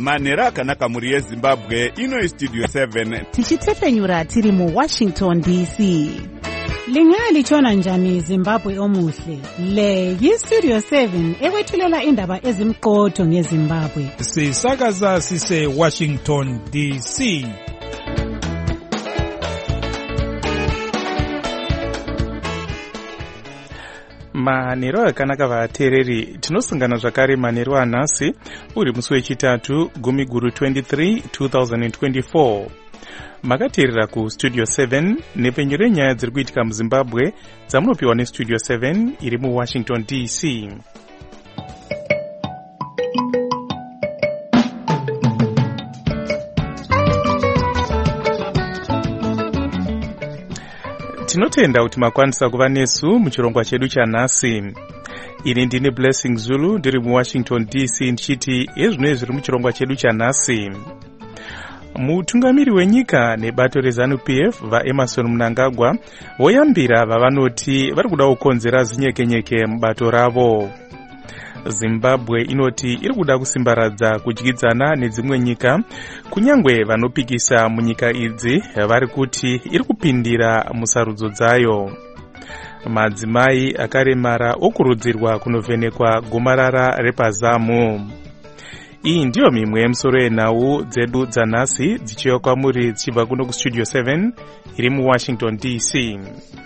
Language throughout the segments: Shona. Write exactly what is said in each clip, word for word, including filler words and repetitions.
manhero akanaka muri yezimbabwe. Ino istudio seven tichitefenyura tiri mu Washington D C. Lingalitshona njani Zimbabwe omuhle? Le yistudio seven ekwethulela indaba ezimqotho ngeZimbabwe. Sisakaza sise Washington D C. Manhero akanaka vateereri, tinosungana zvakare manhero anhasi uri musi wechitatu gumi guru twenty-three twenty twenty-four. Makateerera ku studio seven nepenyu renyaya dziri kuitika muZimbabwe dzamunopiwa nestudio seven iri mu Washington D C. Tinotenda kuti makwanisa kuva nesu muchirongwa chedu chanhasi. Ini ndine Blessing Zulu ndiri mu Washington D C ndichiti ezvino zviri muchirongwa chedu chanhasi. Mutungamiri wenyika nebato reZANU-P F vaEmerson Mnangagwa voyambira vavanoti vari kuda kukonzera zinyekenyeke mubato ravo. Zimbabwe inoti iri kuda kusimbaradza kudyidzana nedzimwe nyika, kunyangwe vanopikisa munyika idzi vari kuti iri kupindira musarudzo dzayo. Madzimai akaremara okurudzirwa kunovhenekwa gomarara repazamu. Iyi ndiyo mimwe yemusoro yenhau dzedu dzanhasi dzichiuya kwamuri dzichibva kuno kustudio seven iri mu Washington D C.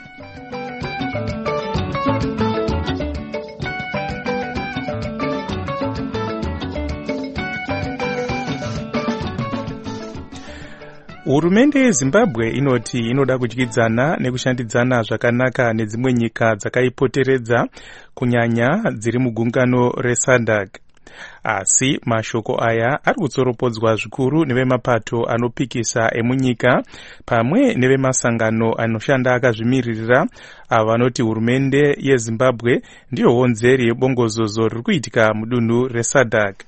Hurumende yeZimbabwe inoti inoda kudyidzana nekushandidzana zvakanaka nedzimwe nyika dzakaipoteredza, kunyanya dziri mugungano reSADC. Asi mashoko aya ari kutsoropodzwa zvikuru nevemapato anopikisa emunyika pamwe nevemasangano anoshanda akazvimiririra ava vanoti hurumende yeZimbabwe ndiyo honzeri yebongozozo riri kuitika mudunhu reSADC.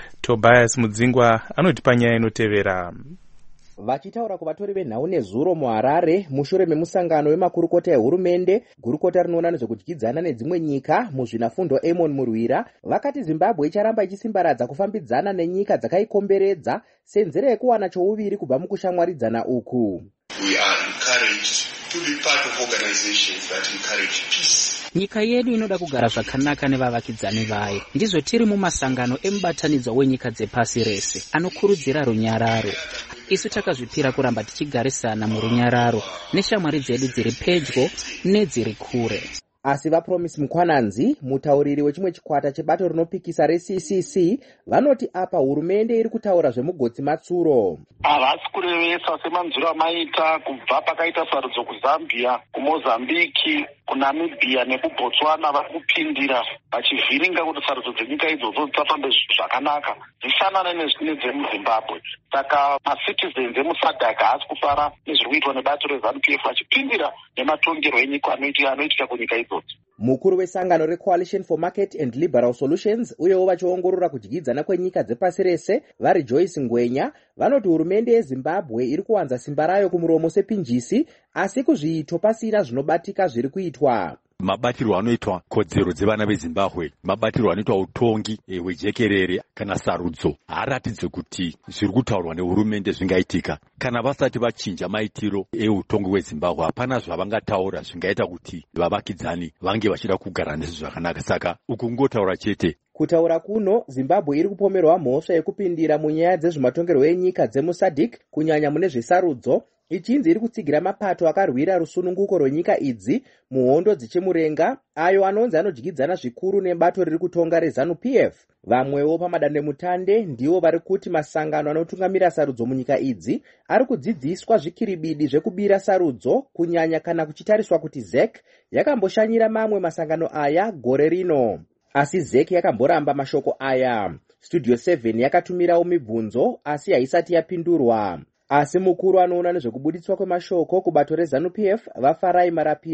Tobias Mudzingwa anoti panyaya inotevera. Vachitaura kuvatori venhau nezuro muHarare mushure memusangano wemakurukota ehurumende, gurukota rinoona nezvekudyidzana nedzimwe nyika muzvinafundo Amon Murwira vakati Zimbabwe icharamba ichisimbaradza kufambidzana nenyika dzakaikomberedza senzira yekuwana chouviri kubva mukushamwaridzana uku. We are encouraged to be part of organizations that encourage peace. Nyika yedu inoda kugara zvakanaka nevavakidzani vayo. Ndizvo tiri mumasangano emubatanidzwa wenyika dzepasi rese anokurudzira runyararo. Isu takazvipira kuramba tichigarisana murunyararo neshamwari dzedu dziri pedyo nedziri kure. Asi vaPromise Mukwananzi, mutauriri wechimwe chikwata chebato rinopikisa reC C C, vanoti apa hurumende iri kutaura zvemugotsi matsuro. Havasi kurevesa semanzuro amaita kubva pakaita sarudzo kuZambia, kuMozambiki, kuNamibia nekuBotswana vari kupindira vachivhiringa kuti sarudzo dzenyika idzodzo dzisafambe zvakanaka dzifanane nedzemuZimbabwe. Saka macitizens emuSADC haasi kufara nezviri kuitwa nebato reZANU-P F vachipindira nematongero enyika anoitika kunyika idzodzo. Mukuru wesangano reCoalition for Market and Liberal Solutions uyewo vachiongorora kudyidzana kwenyika dzepasi rese vari Joyce Ngwenya vanoti hurumende yeZimbabwe iri kuwanza simba rayo kumuromo sepinjisi, asi kuzviito pasina zvinobatika zviri kuitwa. Mabatirwo anoitwa kodzero dzevana veZimbabwe, mabatirwo anoitwa utongi hwejekerere kana sarudzo haratidze kuti zviri kutaurwa nehurumende zvingaitika. Kana vasati vachinja maitiro eutongi hweZimbabwe hapana zvavangataura zvingaita kuti vavakidzani vange vachida kugara nezvo zvakanaka. Saka uku ngotaura chete. Kutaura kuno, Zimbabwe iri kupomerwa mhosva yekupindira munyaya dzezvematongerwo enyika dzemuSADC kunyanya mune zvesarudzo, ichinzi iri kutsigira mapato akarwira rusununguko rwenyika idzi muhondo dzichimurenga, ayo anonzi anodyidzana zvikuru nebato riri kutonga reZANU-P F. Vamwewo pamadandemutande ndivo vari kuti masangano anotungamira sarudzo munyika idzi ari kudzidziswa zvikiribidi zvekubira sarudzo, kunyanya kana kuchitariswa kuti Z E C yakamboshanyira mamwe masangano aya gore rino. Asi Z E C yakamboramba mashoko aya. Studio seven yakatumirawo mibvunzo asi haisati yapindurwa. Asi mukuru anoona nezvekubuditswa kwemashoko kubato reZANU-P F vaFarai Marapira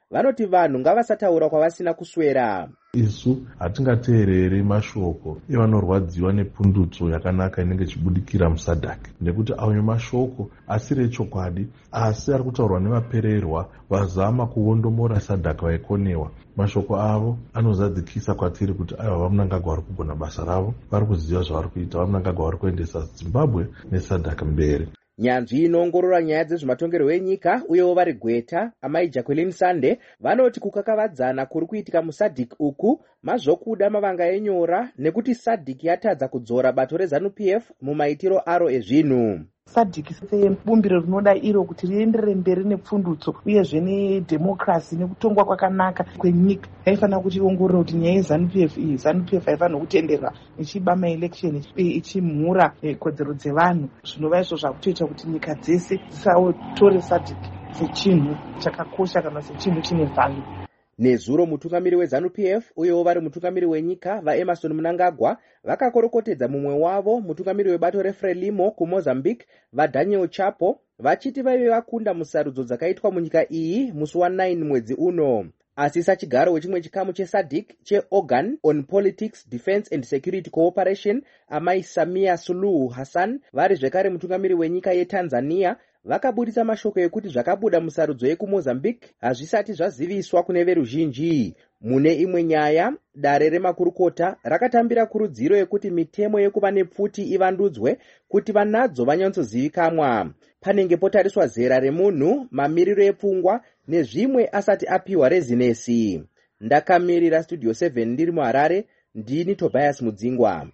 vanoti vanhu ngavasataura kwavasina kuswera. Isu hatingateereri mashoko evanorwadziwa nepundutso yakanaka inenge ichibudikira musadhak, nekuti ayo mashoko asiri echokwadi, asi ari kutaurwa nevapererwa vazama kuondomora sadhak vaikonewa. Mashoko avo anozadzikisa kwatiri kuti aiva vamunangagwa vari kugona basa ravo, vari kuziva zvavari kuita, vamunangagwa vari kuendesa Zimbabwe nesadhak mberi. Nyanzvi inoongorora nyaya dzezvematongerwo enyika uyewo vari Gweta, amai Jacqueline Sande, vanoti kukakavadzana kuri kuitika musadhik uku mazvokuda mavanga enyora nekuti sadhik yatadza kudzora bato reZANU P F mumaitiro aro ezvinhu. sadhik sebumbiro rinoda iro kuti rienderere mberi nepfundutso uyezve nedhemokrasi nekutongwa kwakanaka kwenyika, haifanira kuti iongorore kuti nyaya yeZANU P F iyi ZANU P F haifanira kutenderwa ichiba maelection ichimhura kodzero dzevanhu. Zvinova izvo zvakutoita kuti nyika dzese dzisatore sadhik sechinhu chakakosha kana sechinhu chine vhangu. Nezuro mutungamiri weZANU P F uyewo vari mutungamiri wenyika vaEmerson Mnangagwa vakakorokotedza mumwe wavo mutungamiri webato reFrelimo kuMozambique vaDaniel Chapo vachiti vaive vakunda musarudzo dzakaitwa munyika iyi musi wa tisa mwedzi uno. Asi sachigaro wechimwe chikamu chesadhik cheOrgan on Politics, Defense and Security Cooperation amai Samia Suluhu Hassan vari zvekare mutungamiri wenyika yeTanzania vakabudisa mashoko ekuti zvakabuda musarudzo yekuMozambique hazvisati zvaziviswa kune veruzhinji. Mune imwe nyaya, dare remakurukota rakatambira kurudziro yekuti mitemo yekuva nepfuti ivandudzwe kuti vanadzo vanyanzozivikanwa. Panenge potariswa zera remunhu, mamiriro epfungwa nezvimwe asati apiwa rezinesi. Ndakamirira Studio seven ndiri muHarare, ndini Tobias Mudzingwa.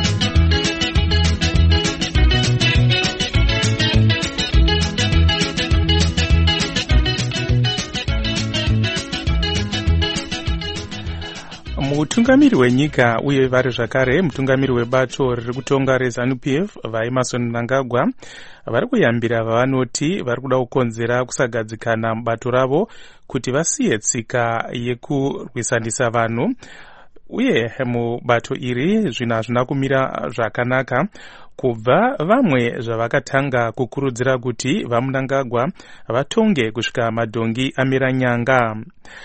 Mutungamiri wenyika uye vari zvakare mutungamiri webato riri kutonga reZANU P F vaEmerson Mnangagwa vari kuyambira vavanoti vari kuda kukonzera kusagadzikana mubato ravo kuti vasiye tsika yekurwisanisa vanhu. Uye mubato iri zvinhu hazvina kumira zvakanaka kubva vamwe zvavakatanga kukurudzira kuti vaMnangagwa vatonge kusvika madhongi amira nyanga.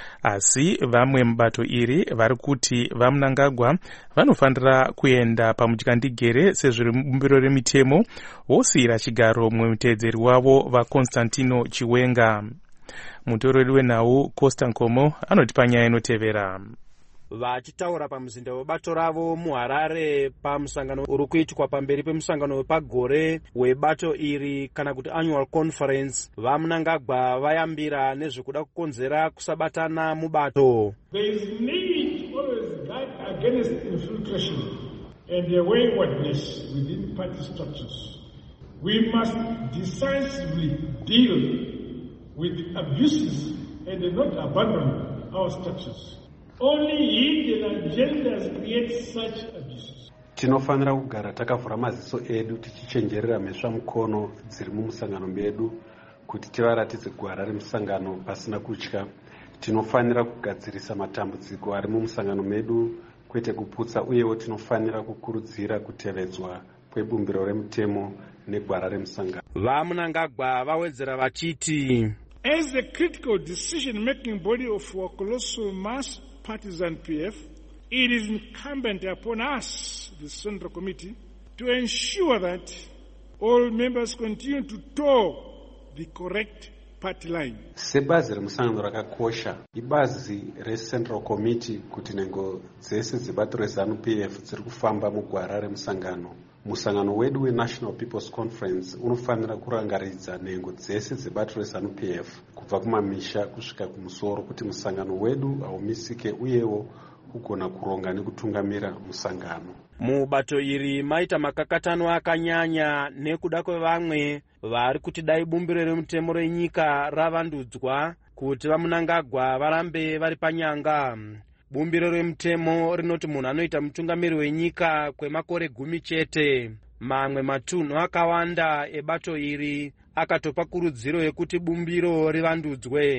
Asi vamwe mubato iri vari kuti vaMnangagwa vanofanira kuenda pamutyadigere sezviri mubumbiro remitemo vosiyira chigaro mumwe muteedzeri wavo vaConstantino Chiwenga. Mutorori wenhau Costa Nkomo anoti panyaya inotevera. Vachitaura pamuzinda webato ravo muHarare pamusangano uri kuitwa pamberi pemusangano wepagore webato iri kana kuti annual conference, vaMnangagwa vayambira nezvekuda kukonzera kusabatana mubato. There is need always guard against infiltration and the waywardness within party structures. We must decisively deal with abuses and not abandon our structures. Only hidden agendas create such abuses. Tinofanira kugara takavhura maziso edu tichichenjerera mhesva mukono dziri mumusangano medu kuti tivaratidze gwara remusangano pasina kutya. Tinofanira kugadzirisa matambudziko ari mumusangano medu kwete kuputsa, uyewo tinofanira kukurudzira kutevedzwa kwebumbiro remutemo negwara remusangano. VaMnangagwa vawedzera vachiti, as a critical decision-making body of our colossal mass partisan P F, it is incumbent upon us, the Central Committee, to ensure that all members continue to toe the correct party line. Sebazi remusangano rakakosha, ibazi reCentral Committee kuti nengo dzese dzibato reZANU P F dziri kufamba mugwara remusangano. Musangano wedu weNational People's Conference unofanira kurangaridza nengo dzese dzibato reZANU P F kubva kumamisha kusvika kumusoro kuti musangano wedu haumisike uyewo kugona kuronga nekutungamira musangano. Mubato iri maita makakatano akanyanya nekuda kwevamwe vari kuti dai bumbiro remutemo renyika ravandudzwa kuti vaMnangagwa varambe vari panyanga. Bumbiro remutemo rinoti munhu anoita mutungamiri wenyika kwemakore gumi chete. Mamwe matunhu akawanda ebato iri akatopa kurudziro yekuti bumbiro rivandudzwe.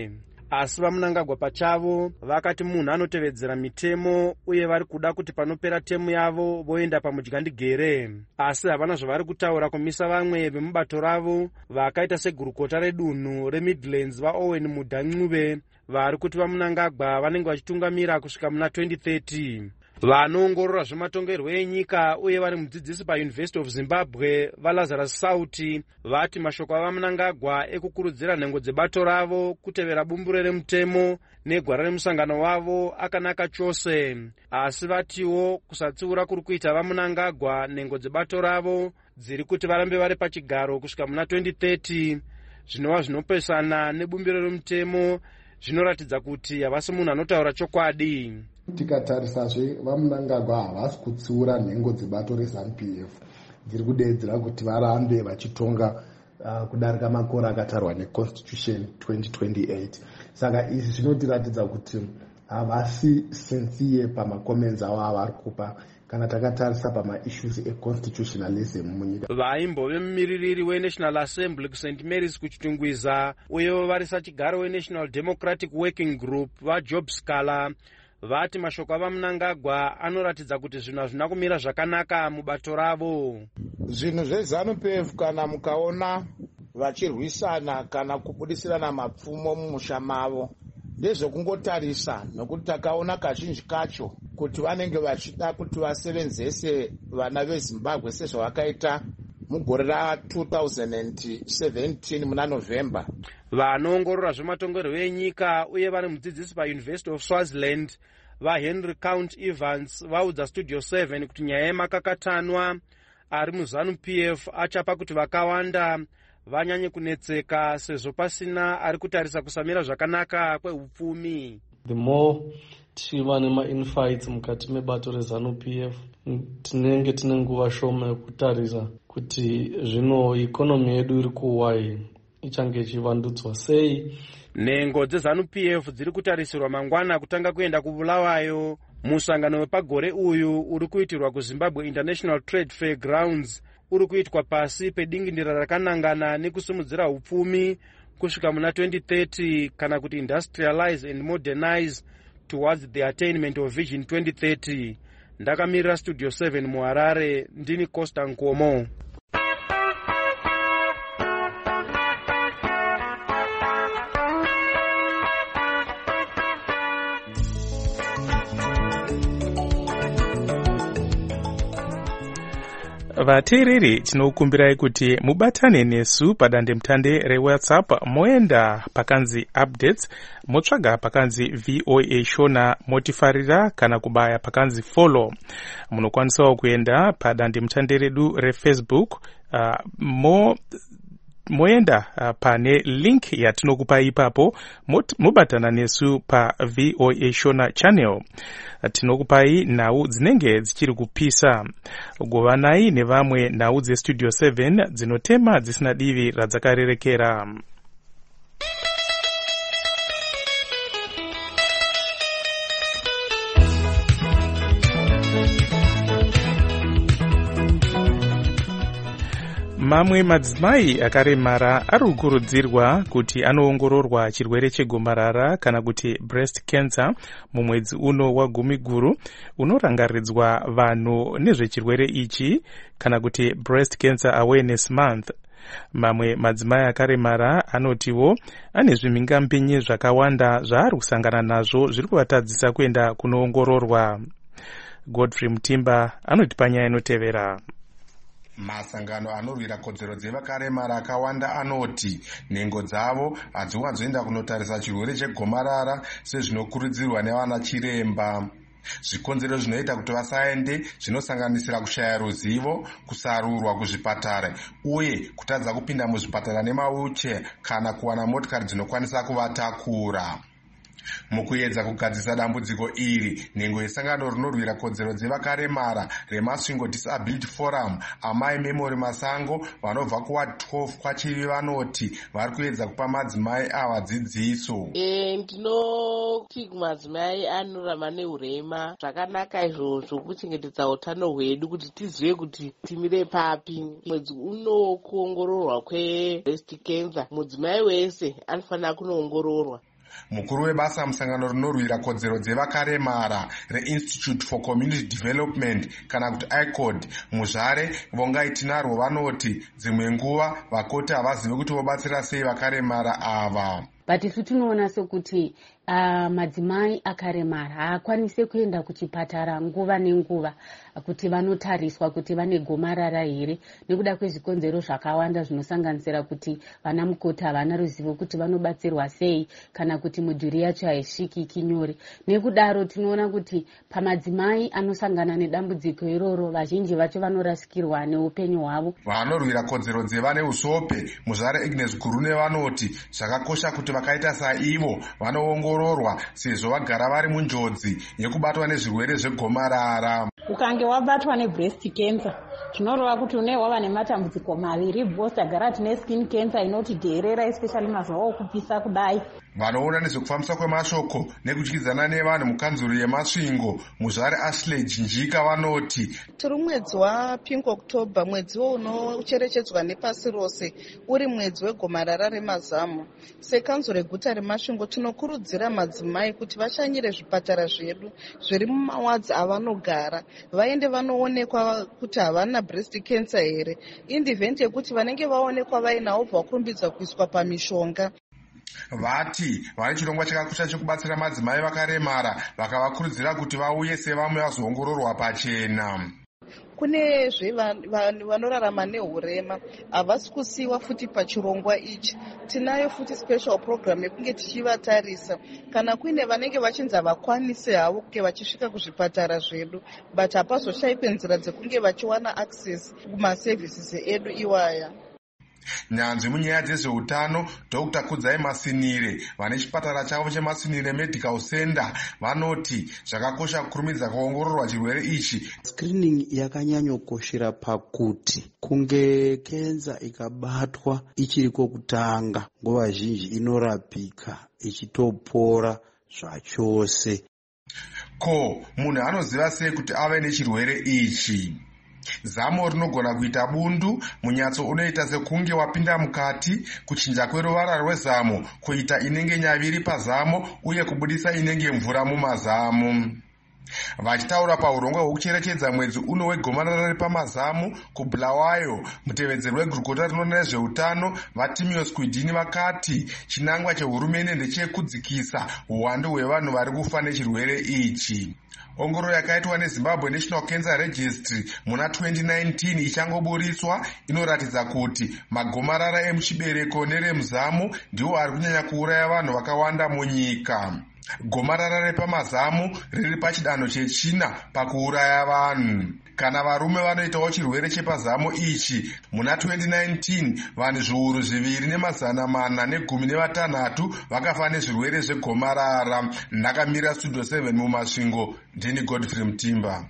asi vamunangagwa pachavo vakati munhu anotevedzera mitemo uye vari kuda kuti panopera temu yavo voenda pamudyandigere, asi havana zvavari kutaura kumisa vamwe vemubato ravo vakaita segurukota redunhu reMidlands vaOwen Mudancuve vari kuti vamunangagwa vanenge vachitungamira kusvika muna twenty thirty. Vanoongorora zvematongerwo enyika uye vari mudzidzisi paUniversity of Zimbabwe vaLazarus Sauti vati mashoko avamunangagwa ekukurudzira nhengo dzebato ravo kutevera bumbure remutemo negwara remusangano wavo akanaka chose, asi vatiwo kusatsiura kuri kuita vamunangagwa nhengo dzebato ravo dziri kuti varambe vari pachigaro kusvika muna twenty thirty zvinova zvinopesana nebumbiro remutemo zvinoratidza kuti havasi munhu anotaura chokwadi. Tikatarisazve vamunangagwa havasi kutsiura nhengo dzebato reZANU-P F dziri kudeedzera kuti varambe vachitonga uh, kudarika makore akatarwa neconstitution twenty twenty-eight. Saka izvi zvinotiratidza kuti havasi sincere pamakomenzi avo avari kupa kana takatarisa pamaissues econstitutionalism munyika. Vaimbove mumiririri weNational Assembly kuSt Mary's kuchitungwiza uyewo vari sachigaro weNational Democratic Working Group vaJob Scala vati mashoko avamunangagwa anoratidza kuti zvinhu hazvina kumira zvakanaka mubato ravo. Zvinhu zveZANU-P F kana mukaona vachirwisana kana kubudisirana mapfumo mumusha mavo ndezvekungotarisa, nokuti takaona kazhinji kacho kuti vanenge vachida kuti vasevenzese vana veZimbabwe sezvavakaita mugore ra two thousand seventeen muna November. Vanoongorora zvematongerwo enyika uye vari mudzidzisi paUniversity of Swaziland vaHenry Count Evans vaudza Studio seven kuti nyaya yemakakatanwa ari muZANU-P F achapa kuti vakawanda vanyanye kunetseka sezvo pasina ari kutarisa kusamira zvakanaka kweupfumi. The more tiva nema-infights mukati mebato reZANU-P F tinenge tine nguva shoma yekutarisa kuti zvino ikonomi yedu iri kuwai ichange ichivandudzwa sei. Nhengo dzeZANU-P F dziri kutarisirwa mangwana kutanga kuenda kuBulawayo musangano wepagore uyu uri kuitirwa kuZimbabwe International Trade Fair Grounds uri kuitwa pasi pedingindira rakanangana nekusimudzira upfumi kusvika muna twenty thirty kana kuti industrialize and modernize towards the attainment of Vision twenty thirty. Ndakamirira Studio seven muHarare, ndini Costa Nkomo. Vateereri tinokumbirai kuti mubatane nesu padandemutande reWhatsApp moenda pakanzi updates motsvaga pakanzi V O A Shona motifarira kana kubaya pakanzi follow. Munokwanisawo kuenda padandemutande redu reFacebook uh, mo moenda uh, pane link yatinokupa ipapo mobatana nesu pa V O A Shona channel. Tinokupai nhau dzinenge dzichiri kupisa. Govanai nevamwe nhau dzeStudio seven dzinotema dzisina divi radzakarerekera. Mamwe madzimai akaremara ari kukurudzirwa kuti anoongororwa chirwere chegomarara kana kuti breast cancer mumwedzi uno wagumiguru unorangaridzwa vanhu nezvechirwere ichi kana kuti breast cancer awareness month. Mamwe madzimai akaremara anotiwo ane zvimhingamupinyi zvakawanda zvaari kusangana nazvo zviri kuvatadzisa kuenda kunoongororwa. Godfrey Mutimba anoti panyaya inotevera. Masangano anorwira kodzero dzevakaremara akawanda anoti nhengo dzavo hadziwanzoenda kunotarisa chirwere chegomarara sezvinokurudzirwa nevana chiremba. Zvikonzero zvinoita kuti vasaende zvinosanganisira kushaya ruzivo, kusarurwa kuzvipatara uye kutadza kupinda muzvipatara nemawheelchair kana kuwana motikari dzinokwanisa kuvatakura. Mukuedza kugadzisa dambudziko iri, nhengo yesangano rinorwira kodzero dzevakaremara reMasvingo Disability Forum Amai Memory Masango vanobva kuward twelve kwachivi vanoti vari kuedza kupa madzimai ava dzidziso. E, ndinoti madzimai anorama neurema zvakanaka izvozvo kuchengetedza utano hwedu kuti tizive kuti timire papi. Mwedzi uno kuongororwa kwebreast cancer mudzimai wese anofanira kunoongororwa. Mukuru webasa musangano rinorwira kodzero dzevakaremara reInstitute for Community Development kana kuti I C O D muzvare vongai tinarwo vanoti dzimwe nguva vakoti havazivi kuti vobatsira sei vakaremara ava. But isu tinoona sekuti uh, madzimai akaremara haakwanise kuenda kuchipatara nguva nenguva kuti vanotariswa kuti vane gomarara here nekuda kwezvikonzero zvakawanda zvinosanganisira kuti vana mukoti havana ruzivo kuti vanobatsirwa sei kana kuti mudhuri yacho haisvikiki nyore. Nekudaro tinoona kuti pamadzimai anosangana nedambudziko iroro vazhinji vacho vanorasikirwa neupenyu hwavo. Vanorwira kodzero dzevane usope muzvare Agnes Gurune vanoti zvakakosha kuti vakaita saivo vanoongororwa sezvo vagara vari munjodzi yekubatwa nezvirwere zvegomarara. Ukange wabatwa nebreast cancer zvinoreva kuti une wava nematambudziko maviri, both tagara tine skin cancer inotidherera especially mazuva okupisa kudai. Vanoona nezvekufambiswa kwemashoko nekudyidzana nevanhu mukanzuro yemasvingo muzvare Ashley Jinjika vanoti tiri mwedzi waPink October, mwedzi unocherechedzwa nepasi rose uri mwedzi wegomarara remazamu. Sekanzuro reguta remasvingo tinokurudzira madzimai kuti vashanyire zvipatara zvedu zviri mumawadzi avanogara vaende vanoonekwa kuti havana breast cancer here, in the event yekuti vanenge vaonekwa vainawo vakurumbidzwa kuiswa pamishonga. Vati vane chirongwa chakakosha chekubatsira madzimai vakaremara vakavakurudzira kuti vauye sevamwe vazoongororwa pachena. Kune zvevanorarama nehurema havasi kusiyiwa futi pachirongwa ichi. Tinayo futi special program yekunge tichivatarisa kana kuine vanenge vachinzi havakwanise havo kunge vachisvika kuzvipatara zvedu, but hapazoshayikwe nzira dzekunge vachiwana access kumaservices edu iwaya. Nyanzvi munyaya dzezveutano Doctor Kudzai Masinire vane chipatara chavo cheMasinire Medical Center vanoti zvakakosha kukurumidza kuongororwa chirwere ichi. Screening yakanyanyokoshera pakuti kunge kenza ikabatwa ichiri kokutanga nguva zhinji inorapika ichitopora zvachose. Ko munhu anoziva sei kuti ave nechirwere ichi? Zamo rinogona kuita bundu, munyatso unoita sekunge wapinda mukati, kuchinja kweruvara rwezamo, kuita inenge nyaviri pazamo uye kubudisa inenge mvura mumazamu. Vachitaura paurongwa hwekucherechedza mwedzi uno wegomarara repamazamu kuBulawayo, mutevedzeri wegurukota rinoona nezveutano Vatimius Kwidini vakati chinangwa chehurumende ndechekudzikisa uwandu hwevanhu vari kufa nechirwere ichi. Ongororo yakaitwa neZimbabwe National Cancer Registry muna twenty nineteen ichangoburitswa inoratidza kuti magomarara emuchibereko neremuzamu ndiwo ari kunyanya kuuraya vanhu vakawanda munyika. Gomarara repamazamu riri pachidanho chechina pakuuraya vanhu. Kana varume vanoitawo chirwere chepazamu ichi muna twenty nineteen vanhu zviuru zviviri nemazana mana negumi nevatanhatu vakafa nezvirwere zvegomarara. Ndakamira Studio seven mumasvingo, ndini Godfrey Mutimba.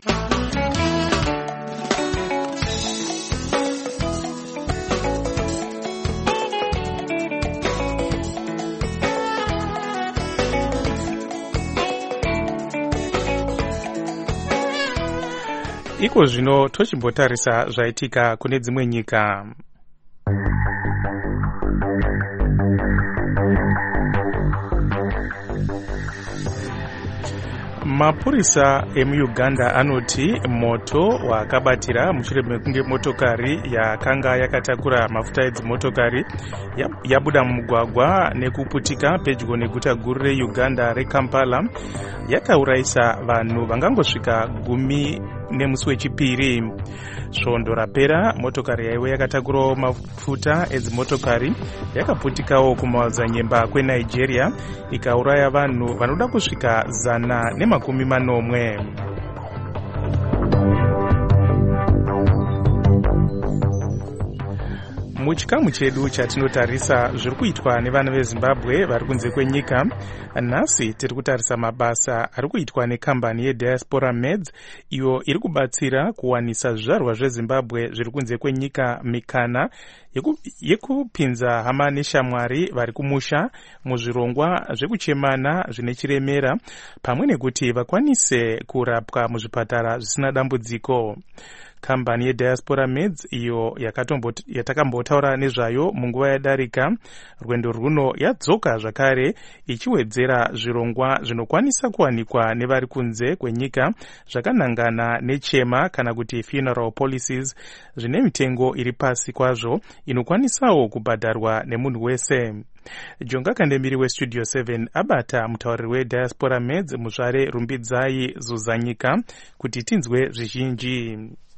Iko zvino tochimbotarisa zvaitika kune dzimwe nyika. Mapurisa emuUganda anoti moto wakabatira mushure mekunge motokari yakanga yakatakura mafuta edzimotokari yabuda mumugwagwa nekuputika pedyo neguta guru reUganda reKampala yakaurayisa vanhu vangangosvika gumi nemusi wechipiri. Svondo rapera motokari yaive yakatakurawo mafuta edzimotokari yakaputikawo kumadzanyemba kweNigeria ikauraya vanhu vanoda kusvika zana nemakumi manomwe. Muchikamu chedu chatinotarisa zviri kuitwa nevana veZimbabwe vari kunze kwenyika, nhasi tiri kutarisa mabasa ari kuitwa nekambani yeDiaspora Meds iyo iri kubatsira kuwanisa zvizvarwa zveZimbabwe zviri kunze kwenyika mikana yekupinza hama neshamwari vari kumusha muzvirongwa zvekuchemana zvine chiremera pamwe nekuti vakwanise kurapwa muzvipatara zvisina dambudziko. kambani yediaspora meds iyo yatakambotaura nezvayo munguva yadarika, rwendo rwuno yadzoka zvakare ichiwedzera zvirongwa zvinokwanisa kuwanikwa nevari kunze kwenyika zvakanangana nechema kana kuti funeral policies zvine mitengo iri pasi kwazvo inokwanisawo kubhadharwa nemunhu wese. Jonga Kandemiri westudio seven abata mutauriri wediaspora meds Muzvare Rumbidzai Zuzanyika kuti tinzwe zvizhinji.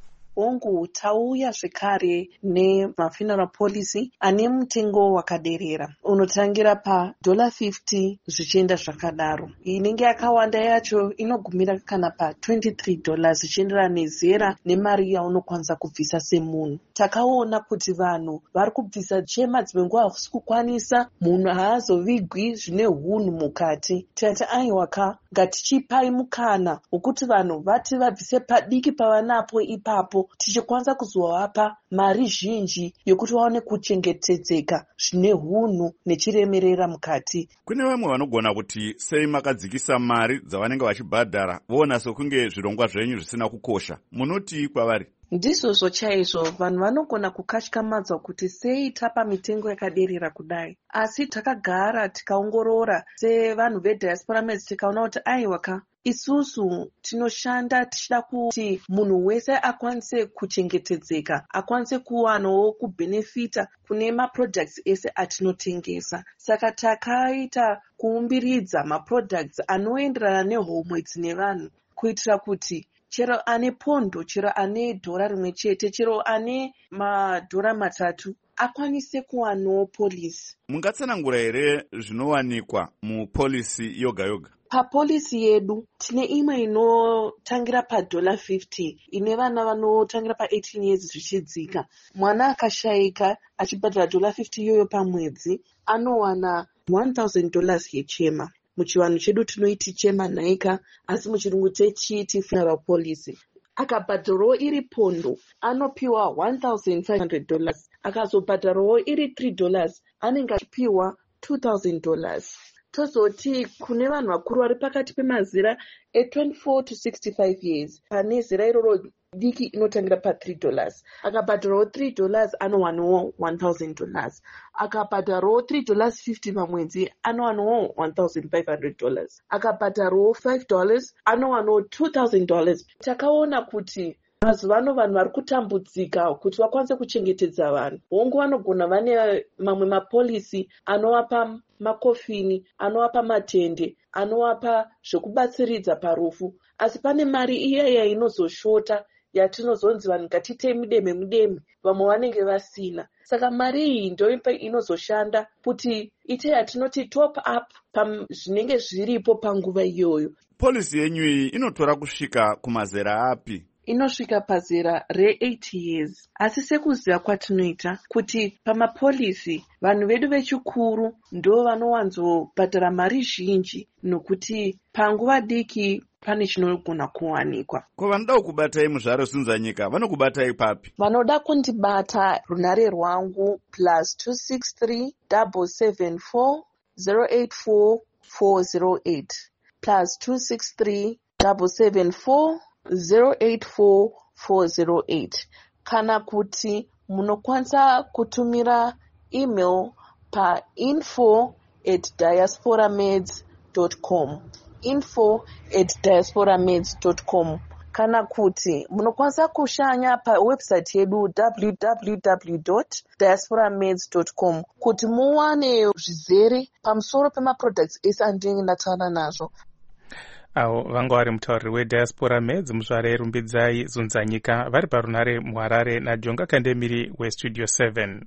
Hongu tauya zvekare nemafuneral policy ane mutengo wakaderera unotangira padollar fifty zvichienda zvakadaro. Inenge yakawanda yacho inogumira kana pa twenty-three dollars zvichienderana nezera nemari yaunokwanisa kubvisa semunhu. Takaona kuti vanhu vari kubvisa chema dzimwe nguva havasi kukwanisa, munhu haazovigwi zvine hunhu mukati. Tikati aiwaka ngatichipai mukana wokuti vanhu vati vabvise padiki pavanapo ipapo tichikwanisa kuzovapa mari zhinji yokuti vaone kuchengetedzeka zvine hunhu nechiremerera mukati. Kune vamwe vanogona kuti sei makadzikisa mari dzavanenge vachibhadhara voona sokunge zvirongwa zvenyu zvisina kukosha. Munoti kwavari? Ndizvozvo chaizvo vanhu vanogona kukatyamadza kuti sei tapa mitengo yakaderera kudai, asi takagara tikaongorora sevanhu vediaspora meds tikaona kuti aiwaka isusu tinoshanda tichida kuti munhu wese akwanise kuchengetedzeka, akwanise kuwanawo kubhenefita kune maproducts ese atinotengesa. Saka takaita kuumbiridza maproducts anoenderana nehomwe dzine vanhu kuitira kuti chero ane pondo, chero ane dhora rimwe chete, chero ane madhora matatu akwanise kuwanawo polisi. Mungatsanangura here zvinowanikwa mupolisi yoga yoga? Papolisi yedu tine imwe inotangira padollar fifty ine vana vanotangira pa eighteen years zvichidzika. Mwana akashayika achibhadhara dollar fifty iyoyo pamwedzi anowana one thousand dollars yechema. Muchivanhu chedu tinoiti chema nhaika, asi muchirungu techiti funeral policy. Akabhadharawo iri pondo anopiwa one thousand five hundred dollars. Akazobhadharawo iri three dollars anenge achipiwa two thousand dollars. Tozoti kune vanhu vakuru vari pakati pemazera e twenty-four to sixty-five years, pane zera iroro diki inotangira pa three dollars. Akabhadharawo three dollars anowanawo one thousand dollars. Akabhadharawo three dollars fifty pamwedzi anowanawo one thousand five hundred dollars. Akabhadharawo five dollars anowanawo two thousand dollars. Takaona kuti mazuvano vanhu vari kutambudzika kuti vakwanise kuchengetedza vanhu. Hongu vanogona vane mamwe mapolisi anovapa makofini, anovapa matende, anovapa zvokubatsiridza parufu, asi pane mari iyaya inozoshota yatinozonzi vanhu ngatitei mudeme mudeme, vamwe vanenge vasina. Saka mari iyi ndo inozoshanda kuti ite yatinoti top up pazvinenge zviripo panguva iyoyo. Polisi yenyu iyi inotora kusvika kumazera api? Inosvika pazera re eighty years. Asi sekuziva kwatinoita kuti pamapolisi vanhu vedu vechikuru ndo vanowanzobhadhara mari zhinji nokuti panguva diki pane chinogona kuwanikwa. Ko vanoda kukubatai Muzvare Zunzanyika vanokubatai papi? Vanoda kundibata runhare rwangu plus two six three seven seven four zero eight four four zero eight plus two six three seven seven four zero eight four four zero eight. Kana kuti munokwanisa kutumira email pa info at diasporameds dot com info at diasporameds dot com. Kana kuti munokwanisa kushanya pa website yedu w w w dot diasporameds dot com kuti muwane zvizere pamusoro pemaproducts ese andinenge ndataura nazvo. Avo vanga vari mutauriri wediaspora meds Muzvare Rumbidzai Zunzanyika vari parunhare muHarare naJonga Kandemiri westudio seven.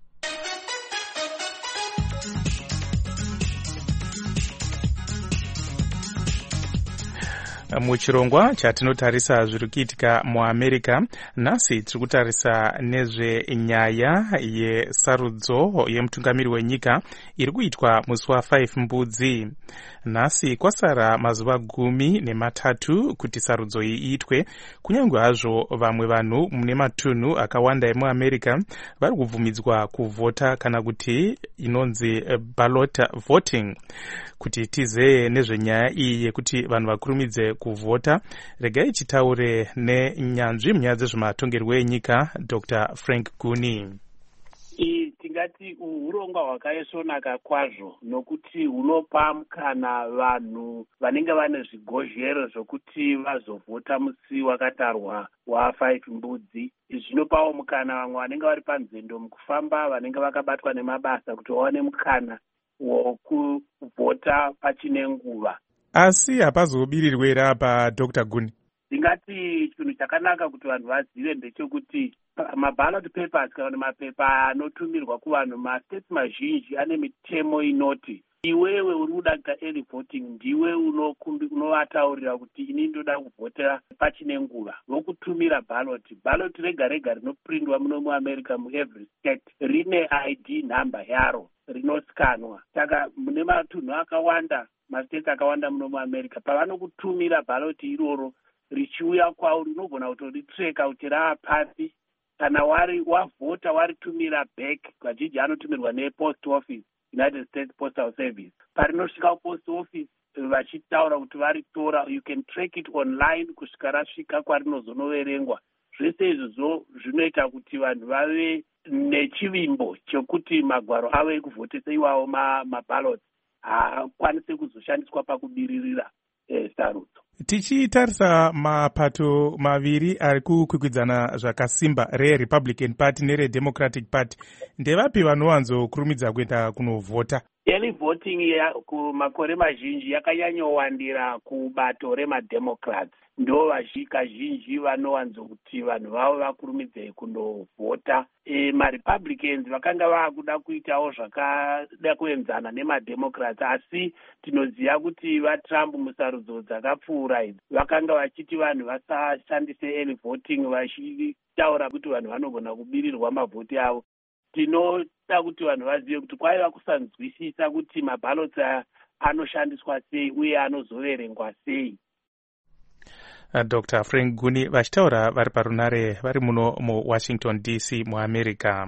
Muchirongwa chatinotarisa zviri kuitika muAmerica, nhasi tiri kutarisa nezvenyaya yesarudzo yemutungamiri wenyika iri kuitwa musi wa5 Mbudzi. Nhasi kwasara mazuva gumi nematatu kuti sarudzo iyi iitwe, kunyange hazvo vamwe vanhu mune matunhu akawanda emuAmerica vari kubvumidzwa kuvhota kana kuti inonzi ballot voting. Kuti tizeye nezvenyaya iyi yekuti vanhu vakurumidze kuvhota. Regai titaure nenyanzvi munyaya dzezvematongerwo enyika Dr Frank Guni. Tingati urongwa hwakaisvonaka kwazvo nokuti hunopa mukana vanhu vanenge vane zvigozhero zvokuti vazovhota musi wakatarwa wafive mbudzi. Izvi zvinopawo mukana vamwe vanenge vari panzendo mukufamba, vanenge vakabatwa nemabasa, kuti vaone mukana wokuvhota pachine nguva. Asi hapazobirirwe here apa Dr Guni? Ndingati chinhu chakanaka kuti vanhu vazive ndechekuti maballot papers kana mapepa anotumirwa kuvanhu, mastates mazhinji ane mitemo inoti iwewe uri kuda kuita early voting ndiwe unovataurira kuti ini ndoda kuvhotera pachine nguva, vokutumira ballot. Ballot rega rega rinoprindwa muno muAmerica muevery state rine I D number yaro rinoskanwa. Saka mune matunhu akawanda, mastates akawanda muno muAmerica, pavanokutumira ballot iroro richiuya kwauri unogona kutoritreka kuti raa pasi. Kana wari wavhota waritumira back, kazhinji anotumirwa nepost office, United States Postal Service. Parinosvika post office vachitaura kuti varitora, you can track it online kusvika rasvika kwarinozonoverengwa. Zvese izvozvo zvinoita kuti vanhu vave nechivimbo chekuti magwaro avo ekuvhotesa iwawo maballots hakwanise kuzoshandiswa pakubiririra eh, sarudzo. Tichitarisa mapato maviri ari kukwikwidzana zvakasimba, reRepublican Party nereDemocratic Party, ndevapi vanowanzokurumidza kuenda kunovhota? Early voting ya kumakore mazhinji yakanyanyowandira kubato remademocrats. Ndo kazhinji vanowanzo kuti vanhu vavo vakurumidze kundovhota. E, maRepublicans vakanga vakuda kuitawo zvakada kuenzana nemademocrats, asi tinoziva kuti vaTrump musarudzo dzakapfuura idzi vakanga vachiti vanhu vasashandise early voting, vachitaura kuti vanhu vanogona kubirirwa mavhoti avo. Tinoda kuti vanhu vazive kuti kwaiva kusanzwisisa kuti maballots anoshandiswa sei uye anozoverengwa sei. Dr Frank Guni vachitaura vari parunare vari muno muWashington D C muAmerica.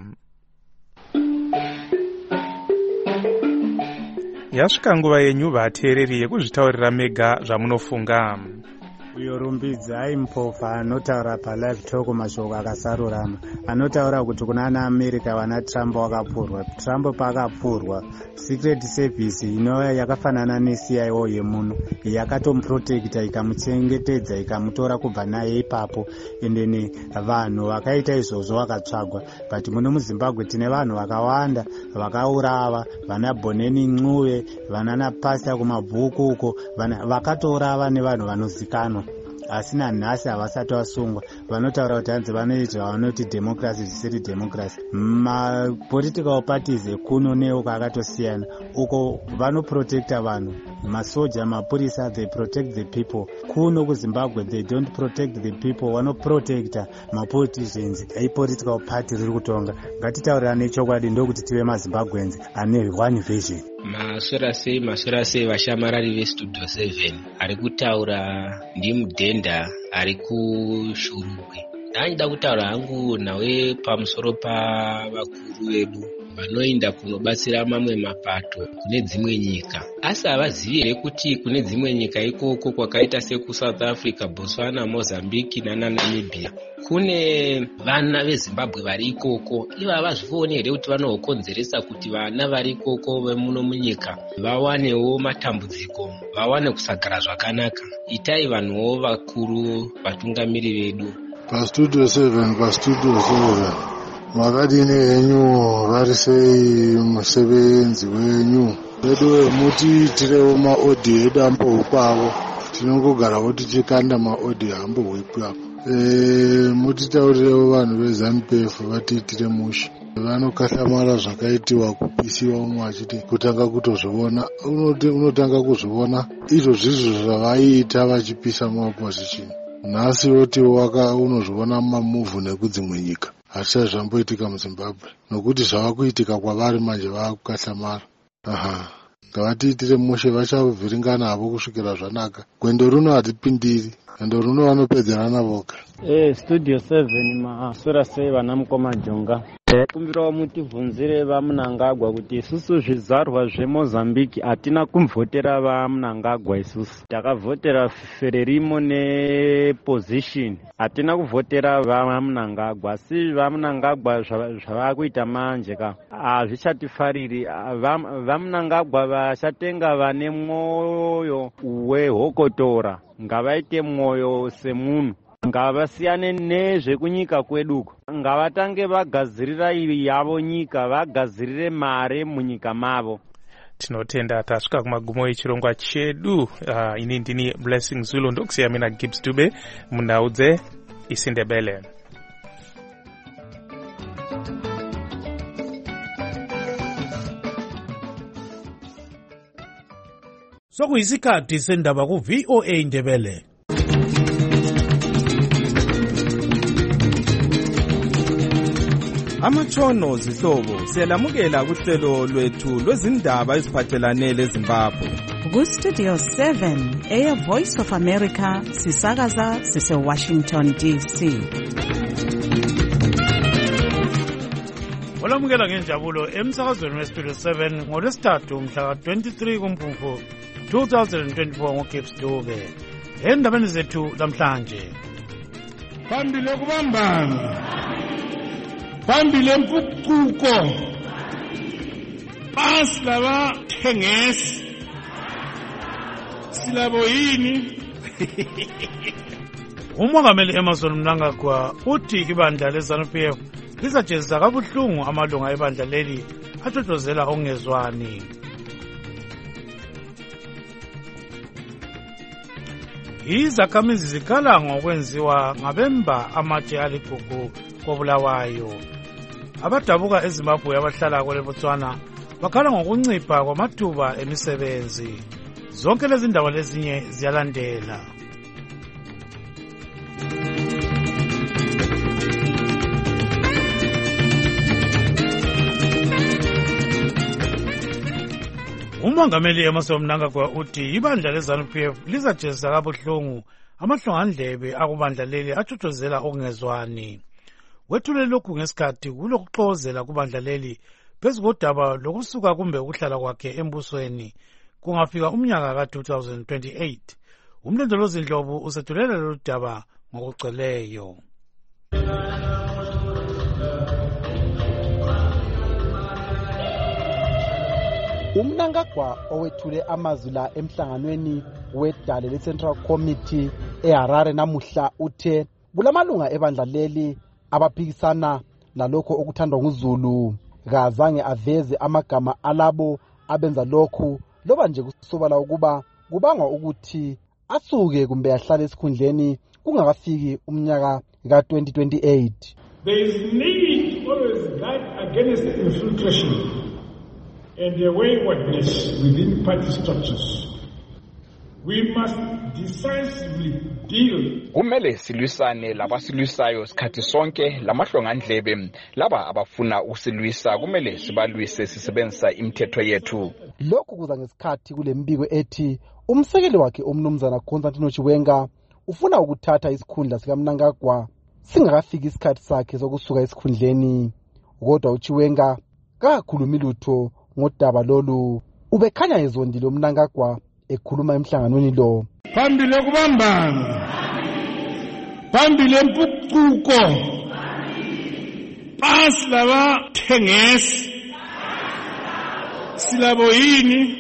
Yasvika nguva yenyu vateereri yekuzvitaurira mega zvamunofunga. Uyo Rumbidzi aimpofa anotaura palive talk mashoko akasarurama, anotaura kuti kuna ana America vana Trump wakapfurwa. Trump paakapfurwa, Secret Service inova yakafanana neC I A yemuno yakatomprotecta ikamuchengetedza ikamutora kubva naye ipapo, ende vanhu vakaita izvozvo vakatsvagwa. But muno muZimbabwe tine vanhu vakawanda vakaurava, vana Boneni Ncube, vana napasta kumabhuku uko, vakatorava nevanhu vanozikanwa. Asina nhasi havasati vasungwa, vanotaura kuti hanzi vanoita vanoti democracy zvisiri democracy. Ma-political parties ekuno neuko akatosiyana. Uko vanoprotecta vanhu, masoja, mapurisa, they protect the people. Kuno kuZimbabwe they don't protect the people, vanoprotecta mapoliticians. Political party riri kutonga. Ngatitaurirane chokwadi ndokuti tive maZimbabweans ane one vision. Maswera sei maswera sei vashamarari vestudio seven ari kutaura ndimudhenda ari kushurugwe. Ndanoda kutaura hangu nawe pamusoro pavakuru vedu vanoenda kunobatsira mamwe mapato kune dzimwe nyika. Asi havazivi kuti kune dzimwe nyika ikoko kwakaita sekuSouth Africa, Botswana, Mozambique naNamibia kune vana veZimbabwe vari ikoko. Ivo havazvioni here kuti vanokonzeresa kuti vana vari ikoko vemuno munyika vawanewo matambudziko, vawane kusagara zvakanaka? Itai vanhuwo vakuru, vatungamiri vedu. Pastudio seven, pastudio seven. Makadini henyu vari sei musevenzi wenyu? Vedu mutiitirewo maodhi edu ambo kwavo. Tinongogarawo tichikanda maodhi ambo hwekwavo. E, mutitaurirewo vanhu veZANU-P F vatiitire musha. Vanokahlamara zvakaitiwa kupisiwa umwe achiti kutanga kutozviona. Unotanga kuzviona izvo zvizvo zvavaiita vachipisa maopposition. Nhasi woti waka unozviona mamuvhu nekudzimwe nyika. Hasa zvamboitika muZimbabwe nokuti zvava kuitika kwavari manje vakukahlamara. Aha, ngavatiitire mushe vachavhiringana havo kusvikira zvanaka. Gwendo runo hatipindiri, gwendo runo vanopedzerana voga. Eh, studio seven maswera sei vana mukoma Jonga. kumbirawo mutivhunzire vamunangagwa kuti isusu zvizvarwa zvemozambique hatina kumvhotera vamunangagwa. Isusu takavhotera Frelimo neposition, hatina kuvhotera vamunangagwa. Asi vamunangagwa zvavakuita manje ka hazvichatifariri. Vamunangagwa vachatenga vane mwoyo wehokotora ngavaite mwoyo semunhu, ngavasiyane nezvekunyika kweduko, ngavatange vagadzirira yavo nyika, vagadzirire mare munyika mavo. Tinotenda tasvika kumagumo echirongwa chedu. Uh, ini ndini Blessing Zulu ndokusiya mina Gibbs Dube munhau dzeIsindebele. Sokuyisikhathi sendaba ku V O A Indebele. Amatshono zihlobo siyalamukela kuhlelo lwethu lwezindaba eziphathelane leZimbabwe. Ku Studio seven eya Voice of America sisakaza sise Washington D C. Olamukela ngenjabulo emsakazweni we Studio seven ngolwesithathu mhla twenty-three kuMfumfu twenty twenty-four ngoGibbs Dube. Endabeni zethu namhlanje. Phambili kubambana. Phambili empucuko. Bas laba thengesi. Silabo yini? Umongameli Emmerson Mnangagwa uthi ibandla leZANU-P F lisajezisa kabuhlungu amalunga ebandla leli athothozela ongezwani. Izakhamizi zikhala ngokwenziwa ngabemba amatshe aligugu koBulawayo. Abadabuka eZimbabwe abahlala kweleBotswana bakhala ngokuncipha kwamathuba emisebenzi. Zonke lezi ndaba lezinye ziyalandela. Umongameli Emmerson Mnangagwa uthi ibandla leZANU-P F lizajezisa kabuhlungu amahlongandlebe akubandla leli athothozela okungezwani. Wethule lokhu ngesikhathi kulokuxozela kubandla leli phezu kodaba lokusuka kumbe ukuhlala kwakhe embusweni kungafika umnyaka ka twenty twenty-eight. Umlondolozi Ndlovu usethulela lolu daba ngokugcweleyo. uMnangagwa owethule amazwi la emhlanganweni wedale le-Central Committee eHarare namuhla uthe kulamalunga ebandla leli abaphikisana lalokho okuthandwa nguZulu. Kazange aveze amagama alabo abenza lokhu loba nje kusobala ukuba kubangwa ukuthi asuke kumbe ahlale esikhundleni kungakafiki umnyaka ka twenty twenty-eight. There is need to always guard against infiltration and the waywardness within party structures. We must decisively deal. Kumele silwisane labasilwisayo sikhathi sonke lamahlongandlebe laba abafuna usilwisa kumele sibalwise sisebenzisa imithetho yethu. Lokhu kuza ngesikhathi kule mbiko ethi umsekeli wakhe umnumzana Constantino Chiwenga ufuna ukuthatha isikhundla sika Mnangagwa singakafiki isikhathi sakhe sokusuka esikhundleni. Kodwa uChiwenga kakhulumi lutho ngodaba lolu. Ubekhanya ezondile uMnangagwa ekhuluma emhlanganweni lo. Phambili kubambana. Phambili empucuko. Bas laba thengesi. Silabo yini?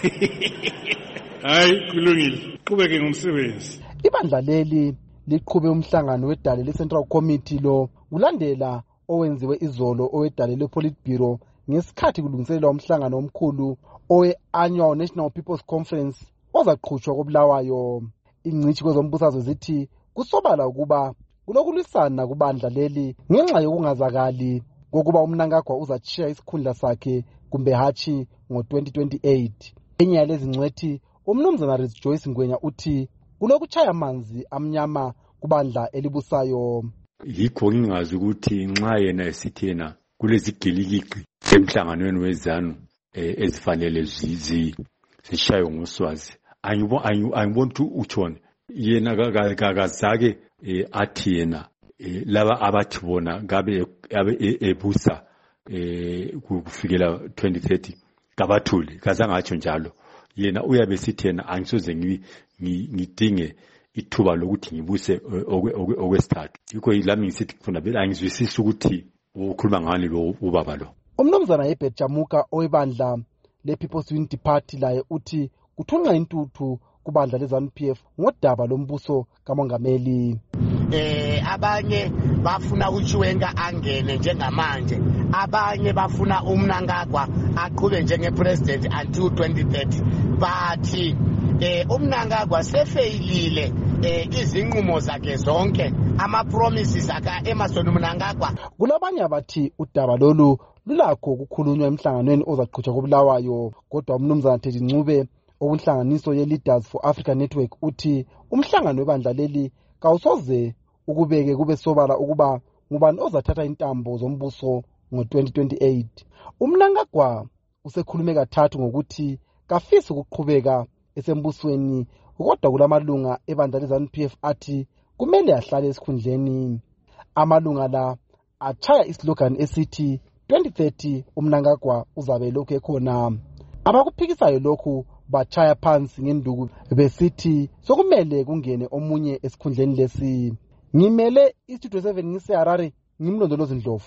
Hayi kulungile. Qhubeke ngomsebenzi. Ibandla leli liqhube umhlangano wedale le-Central Committee lo kulandela owenziwe izolo owedale le-Politburo ngesikhathi kulungiselelwa umhlangano omkhulu owe-Annual National People's Conference ozaqhutshwa koBulawayo. Ingcitshi kwezombusazwe zithi kusobala ukuba kulokulisana kubandla leli ngenxa yokungazakali kokuba uMnangagwa uzatshiya isikhundla sakhe kumbe hatshi ngo twenty twenty-eight. Enye yalezi ngcwethi umnumzana Riz Joyce Ngwenya uthi kulokuchaya amanzi amnyama kubandla elibusayo. Yikho ngingazi ukuthi nxa yena esithena kulezigilikiki emhlanganweni weZANU ezifanele zishaywe ngoswazi. Angibona ukuthi utshona yena kakazake athi yena eh, laba abathi bona ngabe ebusa eh kufikela twenty thirty kabathuli kazange atsho njalo. Yena uyabe sithi yena angisoze ngidinge ithuba lokuthi ngibuse okwesithathu. Yikho yilami ngisithi kufuna bela angizwisisi ukuthi ukhuluma ngani lo ubaba lo. Umnumzana Herbert Jamuka owebandla le-People's Unity Party laye uthi kuthunqa intuthu kubandla le-ZANU P F ngodaba lombuso kamongameli. Eh abanye bafuna uChiwenga angene njengamanje, abanye bafuna uMnangagwa aqhube njengepresident until twenty thirty. Bathi eh uMnangagwa sefeyilile eh izinqumo zakhe zonke, ama promises aka Emmerson Mnangagwa. Kulabanye abathi udaba lolu lulakho ukukhulunywa emhlanganweni ozaqhutshwa koBulawayo, kodwa umnumzana Teddy Ncube okunhlanganiso ye-Leaders for Africa Network uthi umhlangano webandla leli kawusoze ukubeke kube sobala ukuba ngubani ozathatha intambo zombuso ngo-twenty twenty-eight. uMnangagwa usekhulume kathathu ngokuthi kafisi ukuqhubeka esembusweni, kodwa kulamalunga ebandla le-ZANU P F athi kumele ahlale esikhundleni. Amalunga la achaya islogan esithi twenty thirty uMnangagwa uzabe lokhu ekhona. Abakuphikisayo lokhu bachaya phansi ngenduku besithi sokumele kungene omunye esikhundleni lesi. Ngimele iStudio seven ngise Harare, ngimlondolozi Ndlovu.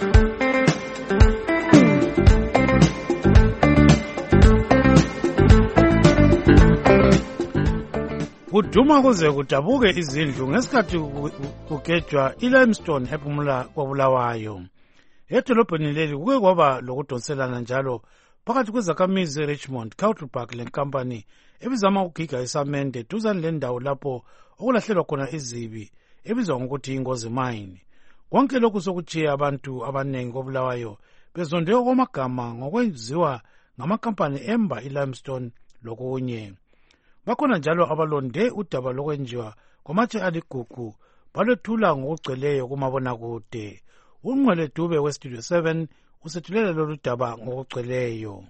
Kuduma kuze kudabuke izindlu ngesikhathi kugejwa ilimestone ephumula kwaBulawayo. Edolobheni leli kuke kwaba lokudonselana njalo phakathi kwezakhamizi eRichmond Country Park lenkampani ebizama ukugiga isamende duzane lendawo lapho okulahlelwa khona izibi ebizwa ngokuthi ingozi mine. Konke lokhu sokuchiya abantu abanengi koBulawayo bezonde okwamagama ngokwenziwa ngamakampani emba ilimestone lokunye. Bakhona njalo abalonde udaba lokwenjiwa kwamatshe aligugu balethula ngokugcweleyo kumabonakude. Umnqwele Dube weStudio seven usethulela lolu daba ngokugcweleyo.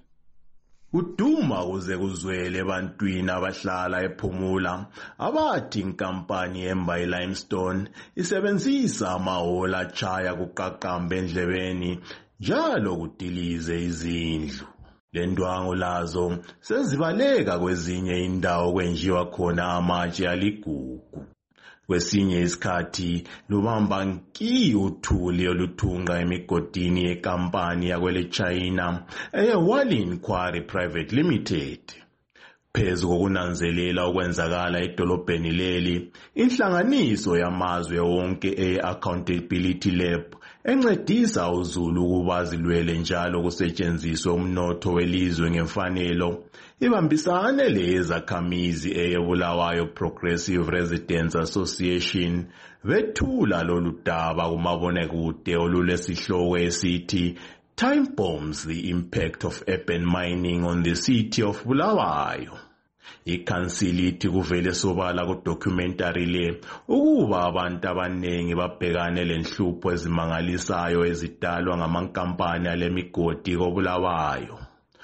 Uduma kuze kuzwele ebantwini abahlala ephumula abathi inkampani emba ilimestone isebenzisa amahora achaya kuqaqamba endlebeni njalo kudilize izindlu. Le ndwangu lazo sezibaleka kwezinye indawo kwenjiwa khona amatshe aligugu. Kwesinye isikhathi lubamba nki uthuli oluthunqa emigodini yekampani yakwele China eye Wallin Quarry Private Limited. Phezu kokunanzelela okwenzakala edolobheni leli, inhlanganiso yamazwe wonke e-Accountability Lab encedisa uZulu ukuba zilwele njalo kusetshenziswe umnotho welizwe ngemfanelo ibambisane lezakhamizi eyeBulawayo Progressive Residents Association bethula lolu daba kumabonakude olulesihloko esithi Time Bombs the Impact of Urban Mining on the City of Bulawayo. Ikhansili ithi kuvele sobala kudocumentary le ukuba abantu abanengi babhekane lenhlupho ezimangalisayo ezidalwa ngamankampani alemigodi koBulawayo.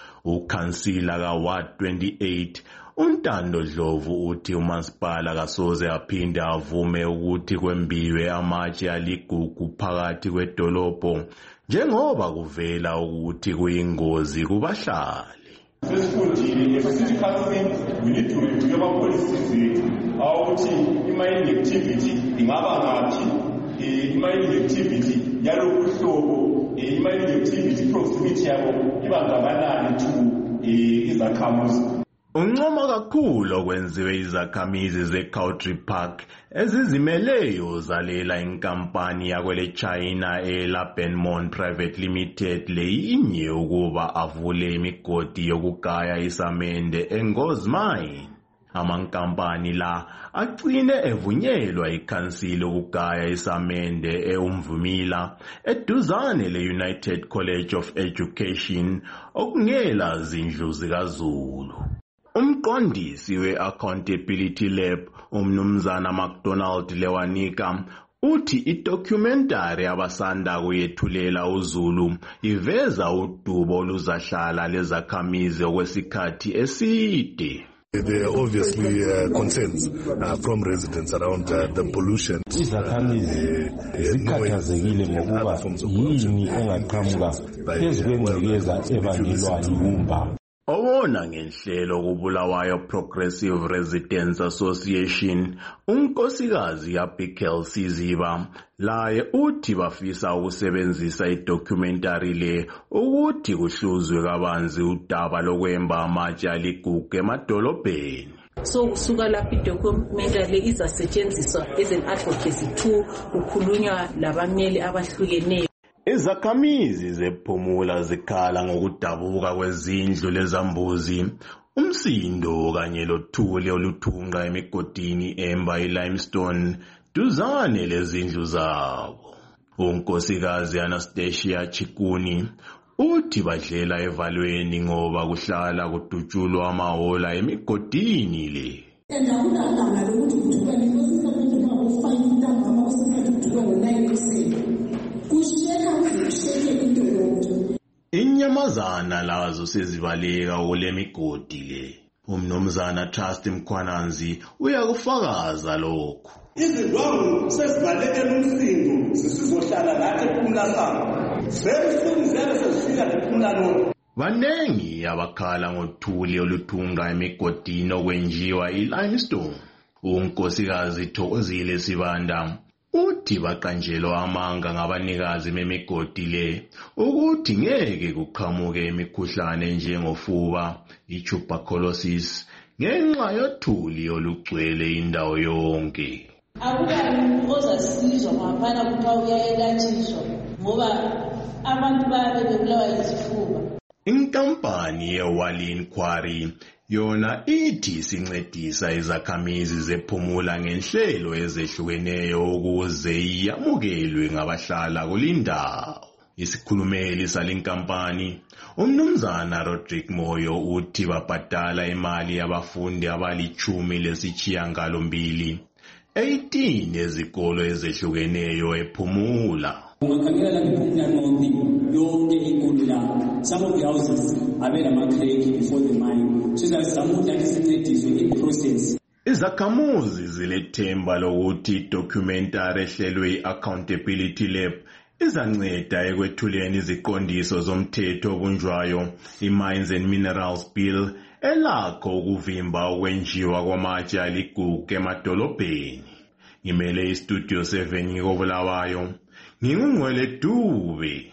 Ukhansila kaWard twenty-eight uNtando Dlovu uthi umasipala kasoze aphinde avume ukuthi kwembiwe amatshe aligugu phakathi kwedolobho njengoba kuvela ukuthi kuyingozi kubahlali. Sesifundile city council we need to review our policies zethu awuthi i-mining activity ingaba ngathi i-mining activity yalokhu hlobo i-mining activity proximity yabo ibangakanani to izakhamuzi. Uncoma kakhulu okwenziwe izakhamizi ze-Country Park ezizimeleyo zalela inkampani yakwele China eLabenmont Private Limited leyi inye ukuba avule imigodi yokugaya isamende eNgozi Mine. Amankampani la agcine evunyelwa ikhansili ukugaya isamende eUmvumila eduzane le-United College of Education okungela zindlu zikaZulu. Umqondisi we-Accountability Lab umnumzana McDonald Lewanika uthi idocumentary abasanda kuyethulela uZulu iveza udubo oluzahlala lezakhamizi okwesikhathi eside. There are obviously uh, concerns uh, from residents around uh, the pollution. Izakhamizi zikhathazekile ngokuba yini engaqhamuka phezu kwengcekeza ebangelwa yibumba. Owona ngenhlelo kubulawayo Progressive Residents Association, unkosikazi Abigail Siziba, laye uthi bafisa ukusebenzisa idocumentary le ukuthi kuhluzwe kabanzi udaba lokwemba amatshe aligugu emadolobheni. So kusuka lapho idocumentary izasetshenziswa as an advocacy tool ukukhulunywa labameli abahlukeneyo. Izakhamizi zephumula zikhala ngokudabuka kwezindlu lezambuzi, umsindo kanye lothuli oluthunqa emigodini emba ilimestone duzane lezindlu zabo. Unkosikazi Anastasia Chikuni uthi badlela evalweni ngoba kuhlala kudutshulwa amahola emigodini le. Inyamazana lazo sezibaleka kule migodi le. Umnomzana Trust Mkhwananzi uyakufakaza lokho. Izindwangu sezibalekela umsindo sisizohlala nathi ephumula sabo. Sesifundizele sesifika ephumula lona. Banengi abakhala ngothuli oluthunqa emigodini okwenjiwa ilimestone. Unkosikazi Thokozile Sibanda uthi baqanjelwa amanga ngabanikazi memigodi le ukuthi ngeke kuqhamuke imikhuhlane njengofuba, i-tuberculosis, ngenxa yothuli olugcwele indawo yonke. Akukamuntu ozasizwa ngaphana kuthiwa uyayelathiswa ngoba abantu bayabe bebulawa yizifuba. Inkampani ye-Walin Quarry yona ithi sincedisa izakhamizi zephumula ngenhlelo ezehlukeneyo ukuze iyamukelwe ngabahlala kulindawo. Isikhulumeli salinkampani, umnumzana Rodrick Moyo uthi babhadala imali yabafundi abalichumi lesishiyagalombili, eighteen ezikolo ezehlukeneyo ephumula. Ungakhangela ngephumula nonke yonke inkulu la. Some of the houses abela makreki before the mine. Sizazama ukuthi sincediswe in process. Izakhamuzi zilethemba lokuthi documentary ehlelwe i-Accountability Lab izanceda ekwethuleni iziqondiso zomthetho obunjwayo, i-Mines and Minerals Bill, elakho ukuvimba ukwenjiwa kwamatshe aligugu emadolobheni. Ngimele iStudio seven ngikobulawayo, ngingungwele Dube.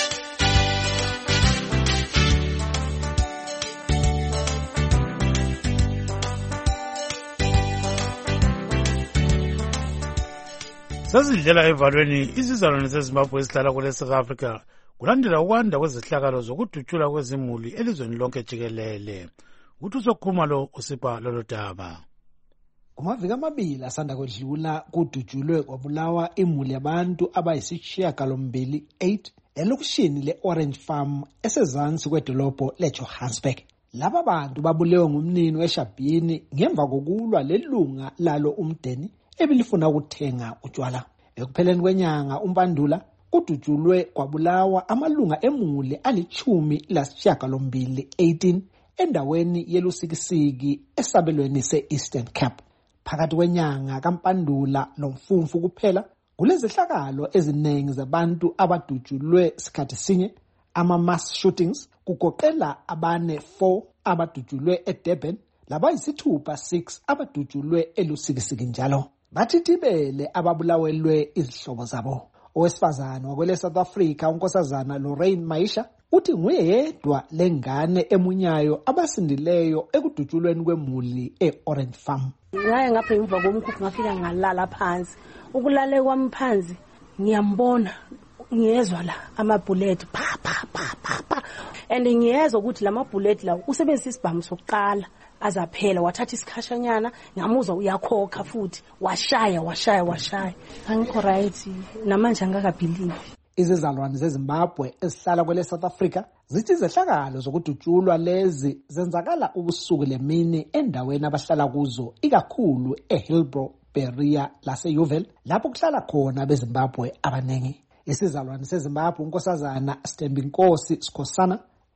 Sazidlela evalweni izizalwane zeZimbabwe ezihlala kule South Africa kulandela ukwanda kwezihlakalo zokudutshula kwezimuli elizweni lonke jikelele. Uthi usokhumalo usipha lolo daba. Kumaviki amabili asanda kwedlula kudutshulwe kwabulawa imuli yabantu abayisishiyagalombili eight elokishini le-Orange Farm esezansi kwedolobho leJohannesburg. Laba bantu babulewe ngumnini weShabhini ngemva kokulwa lelunga lalo umdeni ebilifuna ukuthenga utshwala. Ekupheleni kwenyanga uMpandula kudutshulwe kwabulawa amalunga emuli alichumi lasishiyagalombili eighteen endaweni yelusikisiki esabelweni se-Eastern Cape. Phakathi kwenyanga kaMpandula noMfumfu kuphela kulezihlakalo eziningi zabantu abadutshulwe sikhathi sinye, ama-mass shootings kugoqela abane four abadutshulwe eDurban labayisithupha six abadutshulwe elusikisiki njalo. Bathithibele ababulawelwe izihlobo zabo. Owesifazana wakwele South Africa unkosazana Lorraine Maisha uthi nguye yedwa lengane emunyayo abasindileyo ekudutshulweni kwemuli e-Orange Farm. Ngaye ngapha emva komkhukhu ngafika ngalala phansi. Ukulale kwami phansi ngiyambona ngiyezwa la amabullet pa pa pa pa pa and ngiyezwa ukuthi lama bullet la usebenzisa isibhamu sokuqala azaphela wathatha isikhashanyana ngamuzwa uyakhokha futhi washaya washaya washaya angikho right namanje angakabelieve. Izizalwane zeZimbabwe ezihlala kwele South Africa zithi zehlakalo zokudutshulwa lezi zenzakala ubusuku lemini endaweni abahlala kuzo ikakhulu eHillbrow, Berea laseYuvel lapho kuhlala khona beZimbabwe abanengi. Isizalwane seZimbabwe unkosazana Stembinkosi Sikhosana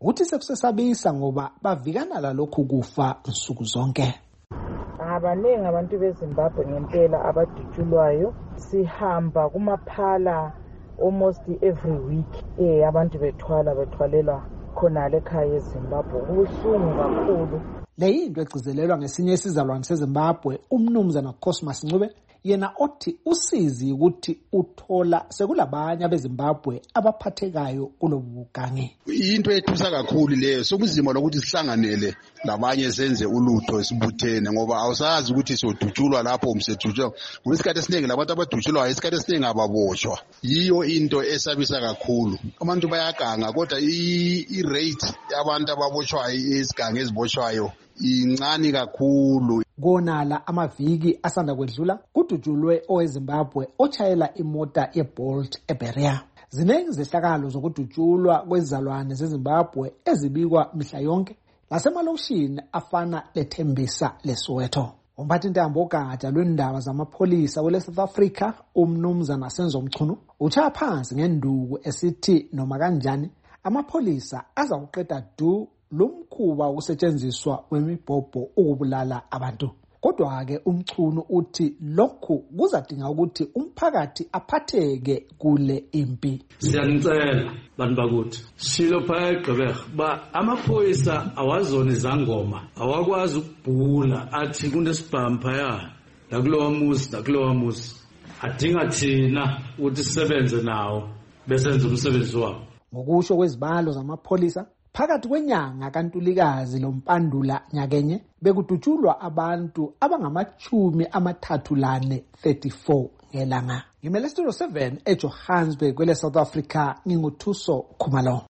uthi sekusesabisa ngoba bavikana lalokhu kufa nsuku zonke. Abaningi abantu beZimbabwe ngempela abadutshulwayo, sihamba kumaphala almost every week eh abantu bethwala bethwalela khona lekhaya eZimbabwe. Kubuhlungu kakhulu. Leyinto egcizelelwa ngesinye isizalwane seZimbabwe umnumzana Cosmas Ncube, yena othi usizi ukuthi uthola sekulabanye abeZimbabwe abaphathekayo kulobugange. Into ethusa kakhulu leyo sokuzima lokuthi sihlanganele labanye senze ulutho esibuthene ngoba awusazi ukuthi sodutshulwa lapho umsedutshulwa ngesikhathi esiningi labantu abadutshulwa isikhathi esiningi ababoshwa. Yiyo into esabisa kakhulu. Abantu bayaganga kodwa i rate yabantu ababoshwayo esigange eziboshwayo incane kakhulu. Konala amaviki asanda kwedlula kudutshulwe oweZimbabwe ochayela imota yeBolt eBerea. Ziningi zehlakalo zokudutshulwa kwezizalwane zeZimbabwe ezibikwa mihla yonke lasemalokishini afana leThembisa leSoweto. Umphathintambo ogada lwendaba zamapholisa kwele South Africa umnumzana Senzo Mchunu utshaya phansi ngenduku esithi noma kanjani amapholisa azakuqeda du lumkhuba ukusetshenziswa kwemibhobho ukubulala abantu. Kodwa ke umchunu uthi lokhu kuzadinga ukuthi umphakathi aphatheke kule impi. Siyanicela bantu bakuthi silo phaya eGqeberha ba amaphoyisa awazona izangoma awakwazi ukubhula athi kunesibhamu phaya la kulowa muzi la kulowa muzi adinga thina ukuthi sisebenze nawo besenza umsebenzi wabo. Ngokusho kwezibalo zamapholisa phakathi kwenyanga kaNtulikazi loMpandula nyakenye bekudutshulwa abantu abangamachumi amathathu lane thirty-four ngelanga. Ngimele Studio seven eJohannesburg kwele South Africa nginguthuso Khumalo.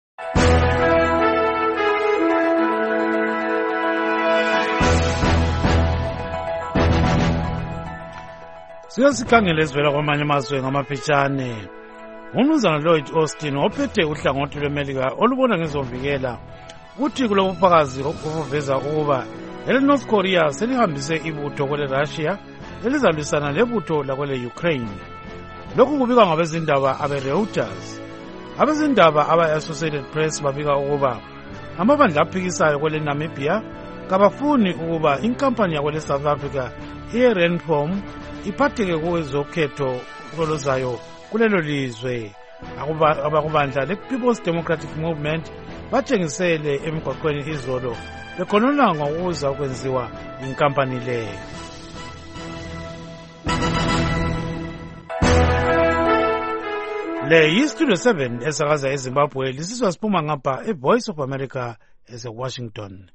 Siyasikhangela ezivela kwamanye amazwe ngamaphetshane. Umnumzana Lloyd Austin ophethe uhlangothi lweMelika olubona ngezovikela uthi kulobufakazi obuveza ukuba ele-North Korea selihambise ibutho kwele Russia elizalwisana lebutho lakwele Ukraine. Lokhu kubikwa ngabezindaba abe-Reuters. Abezindaba aba-Associated Press babika ukuba amabandla aphikisayo kwele Namibia kabafuni ukuba inkampani yakwele South Africa iRenpom iphatheke kwezokhetho kolozayo kulelo lizwe. Abakubandla le-People's Democratic Movement batshengisele emigwaqweni izolo bekhonona ngokuza kwenziwa inkampani leyo. Le yi-Studio seven esakaza eZimbabwe lisizwa siphuma ngapha eVoice of America ese-Washington.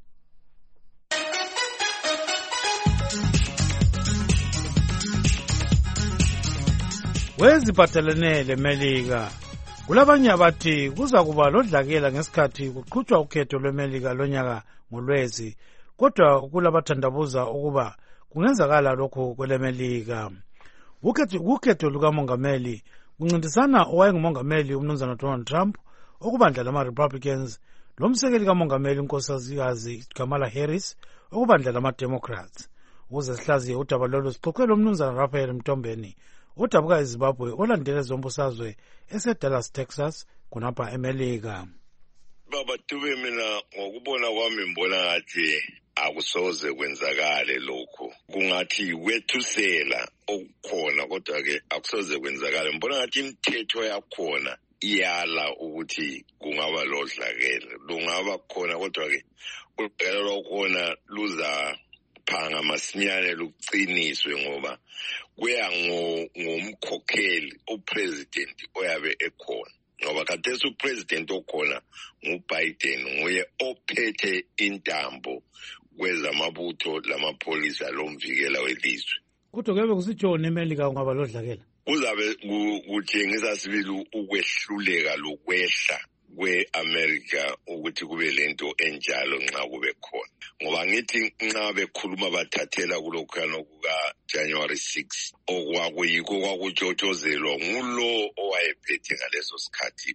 Weziphathelene leMelika kulabanye abathi kuza kuba lodlakela ngesikhathi kuqhutshwa ukhetho lweMelika lonyaka ngoLwezi, kodwa kulabathandabuza ukuba kungenzakala lokho kweleMelika. Ukhetho lukamongameli kuncintisana owayengumongameli umnumzana Donald Trump, okubandla lama-Republicans, lomsekeli kamongameli unkosikazi Kamala Harris, okubandla lama-Democrats. Ukuze sihlaziye udaba lolu sixoxele umnumzana Raphael Mtombeni udabuka eZimbabwe olandele zombusazwe eseDallas, Texas kunapha eMelika. Baba Dube, mina ngokubona kwami mbona ngathi akusoze kwenzakale lokho. Kungathi wethusela okukhona kodwa ke akusoze kwenzakale. Mbona ngathi imithetho yakhona iyala ukuthi kungaba lodlakela. Lungaba khona kodwa ke udlakela lwakhona luza phanga masinyane luqiniswe ngoba kuya ngomkhokheli upresident oyabe ekhona. Ngoba khathesi upresident okhona nguBiden, nguye ophethe intambo kwezamabutho lamapholisa lomvikela welizwe. Kodwa kuyabe kusitshoni eMelika kungaba lodlakela? Kuzabe kutshengisa sibili ukwehluleka lokwehla kwe-America ukuthi kube lento enjalo nxa kube khona. Ngoba ngithi nxa bekhuluma bathathela kulokhana kuka-January sixth okwakuyikho kwakutshotshozelwa ngulo owayephethe ngaleso sikhathi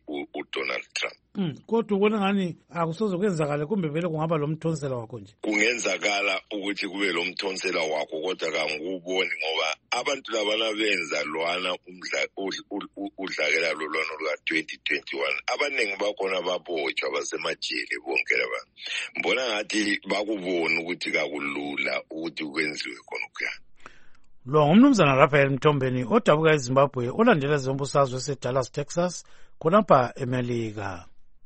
uDonald Trump. Mm, kodwa ubona ngani akusoze kwenzakala kumbe vele kungaba lo mthonsela wakho nje. Kungenzakala ukuthi kube lo mthonsela wakho kodwa kanguboni ngoba abantu labana benza lwana umdla udlakela lolwana luka twenty twenty-one abaningi bakhona babotshwa basemajele bonke laba. Mbona ngathi bakubona ukuthi kakulula ukuthi kwenziwe khona ukuya. Lo ngumnumzana Raphael Mtombeni odabuka eZimbabwe olandela zombusazwe eseDallas, Texas khonapha eMelika.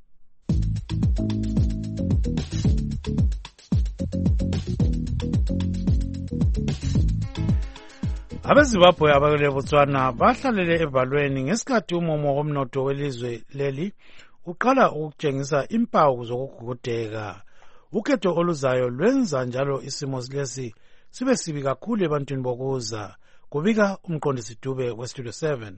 AbeZimbabwe abakule Botswana bahlalele evalweni ngesikhathi umumo womnotho welizwe leli uqala ukutshengisa impawu zokugugudeka. Ukhetho oluzayo lwenza njalo isimo lesi sibe sibi kakhulu ebantwini bokuza. Kubika umqondisi Dube weStudio seven.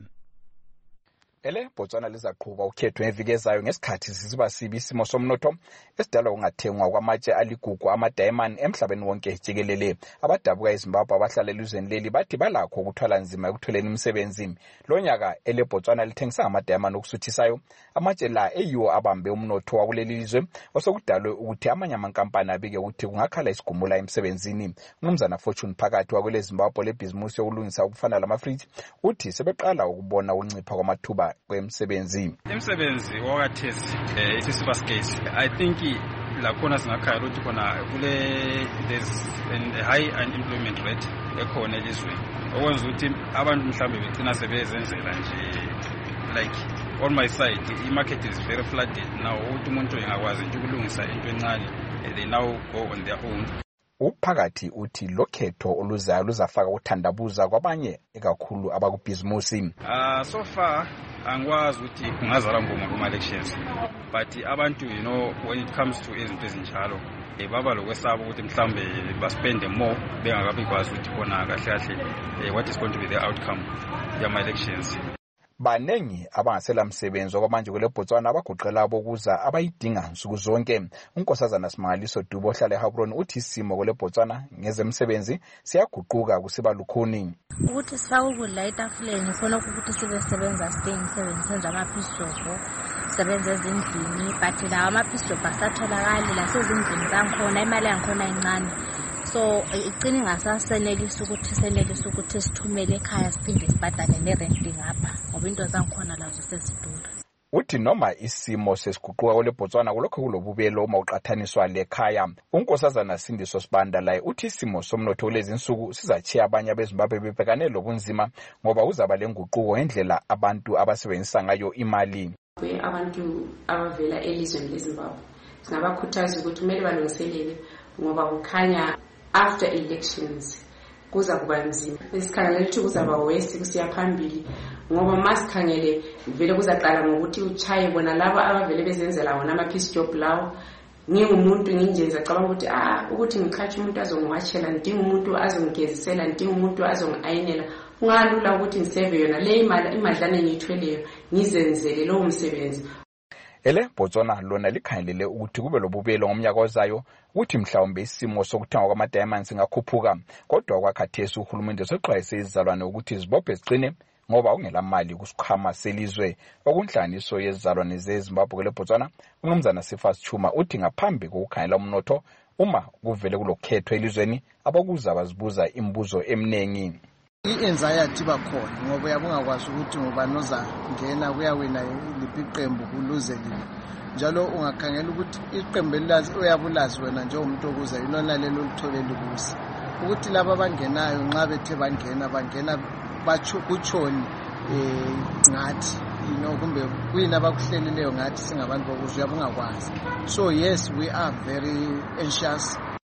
Ele Botswana lizaqhuba ukhetho ngeviki ezayo ngesikhathi sisiba sibi isimo somnotho esidalwa ungathengwa kwamatshe aligugu ama-diamond emhlabeni wonke jikelele. Abadabuka eZimbabwe abahlala elizweni leli bathi balakho ukuthwala nzima ekutholeni imisebenzi. Lo nyaka ele Botswana lithengisa ama-diamond okusuthisayo. Amatshe la eyiwo abambe umnotho wakuleli lizwe osokudalwe ukuthi amanye amankampani abike ukuthi kungakhala isigumula emsebenzini. Umnumzana Fortune phakathi wakwele Zimbabwe lebhizimusi yokulungisa ukufana lamafriji uthi sebeqala ukubona ukuncipha kwamathuba kwemsebenzi. Emsebenzi wakathezi isisiba scarce. I think lakhona singakhaya ukuthi khona kule there's a high unemployment rate ekhona elizweni. Okwenza ukuthi abantu mhlambe begcina sebezenzela nje like on my side the market is very flooded now ukuthi umuntu engakwazi nje ukulungisa into encane they now go on their own. Uphakathi uthi lokhetho oluzayo luzafaka ukuthandabuza kwabanye ekakhulu abakubhizimusi. Ah so far angikwazi ukuthi kungazala ngoma kuma elections but abantu you know when it comes to izinto ezinjalo ebaba lokwesaba ukuthi mhlambe baspende more bengakabi kwazi ukuthi khona kahle kahle what is going to be the outcome yama elections. Banengi abangasela msebenzi okwamanje kule Botswana abaguqela abokuza abayidinga nsuku zonke. Unkosazana Simangaliso Dube ohlala eHabron uthi isimo kule Botswana ngezemsebenzi siyaguquka kusiba lukhuni. Ukuthi sifake ukudla etafuleni khona ukuthi sibe sebenza sidinga imisebenzi senza amaphishopho sebenza ezindlini but la amaphishopho asatholakali la sezindlini zangikhona imali yangikhona incane. So igcina ingasasenelisa ukuthi senelisa ukuthi sithumele ekhaya siphinde sibhadale nerenti ngapha ngoba into zangikhona lazo sesidura. Uthi noma isimo sesiguquka kule Botswana kulokho kulobubelo uma uqathaniswa lekhaya. Unkosazana Sindiso Sibanda laye uthi isimo somnotho lezi insuku sizachiya abanye abeZimbabwe bebhekane lobunzima ngoba uzaba lenguquko ngendlela abantu abasebenzisa ngayo imali. Abantu abavela elizweni leZimbabwe singabakhuthaza ukuthi kumele balungiselele ngoba kukhanya after elections kuza kuba nzima. Esikhangele ukuthi kuzaba wesi kusiya phambili ngoba masikhangele vele kuzaqala ngokuthi uchaye bona laba abavele bezenzela wona ama peace job lawo. Ngingumuntu nginjenza cabanga ukuthi ah ukuthi ngikhathi umuntu azongwatshela ndinga umuntu azongigezisela ndinga umuntu azongiayinela ungalula ukuthi ngiseve yona le imali imadlana engiyithweleyo ngizenzele lo umsebenzi. Ele Botswana lona likhangelele ukuthi kube lobubelo ngomnyaka ozayo ukuthi mhlawumbe isimo sokuthengwa kwama-diamonds singakhuphuka kodwa kwakhathesi uhulumende soxwayise izizalwane ukuthi zibophe ziqine ngoba ungela mali kusikhwama selizwe. Okunhlanganiso yezizalwane zeZimbabwe kule Botswana umnumzana Sifas Chuma uthi ngaphambi kokukhangela umnotho uma kuvele kulokhetho elizweni abakuza bazibuza imibuzo eminingi. I-anxiety bakhona ngoba uyabungakwazi ukuthi ngubani oza ngena kuyawina liphi iqembu kuluze lini njalo ungakhangela ukuthi iqembu elilazi uyabulazi wena njengomuntu okuza yilona lelo lithole likusi ukuthi laba abangenayo nxa bethe bangena bangena batsho kutshoni eh ngathi ino kumbe kuyina abakuhlelileyo ngathi singabantu bokuza uyabungakwazi. So yes, we are very anxious.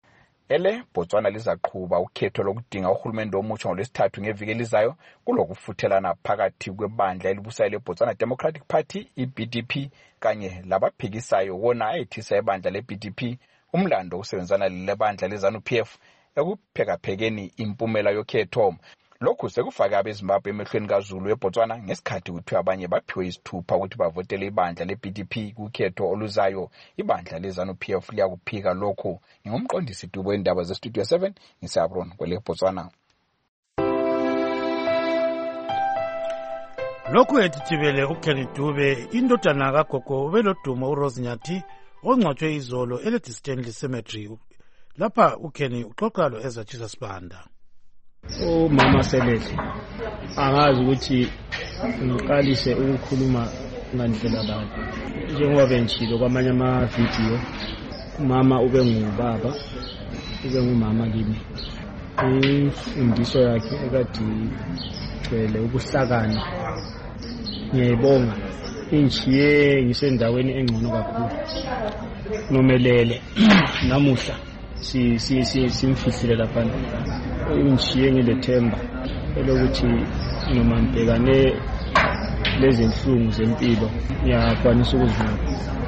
Ele Botswana lizaqhuba ukhetho lokudinga uhulumende omutsha ngolwesithathu ngeviki elizayo kulokufuthelana phakathi kwebandla elibusayo leBotswana Democratic Party i-B D P kanye labaphikisayo wona ayethisa ebandla le-B D P umlando usebenzana lebandla leZANU-P F ekuphekaphekeni impumela yokhetho. Lokhu sekufaka abeZimbabwe emehlweni kaZulu eBotswana ngesikhathi kuthiwa abanye baphiwe isithupha ukuthi bavotele ibandla le-B D P kukhetho oluzayo. Ibandla leZANU-P F liyakuphika lokhu. Ngingumqondisi Dube wendaba zeStudio seven ngiseHabron kwele Botswana. lokhu ethithibele uKenny Dube indodana kagogo ubelodumo uRose Nyathi ongcwatshwe izolo eLady Stanley Cemetery. Lapha uKenny uxoxa lo Ezra Jesus Banda. Umama Selele angazi ukuthi ngiqalise ukukhuluma ngandlela bani. Njengoba benjilo kwamanye ama video mama ube ngubaba ube ngumama kimi. Imfundiso yakhe ekade igcwele ubuhlakani. Ngiyayibonga injiye ngisendaweni engcono kakhulu. Nomelele namuhla si si si simfihlile lapha. Injiye ngilethemba elokuthi noma ngibhekane lezi inhlungu zempilo ngiyakwanisa ukuzivuna.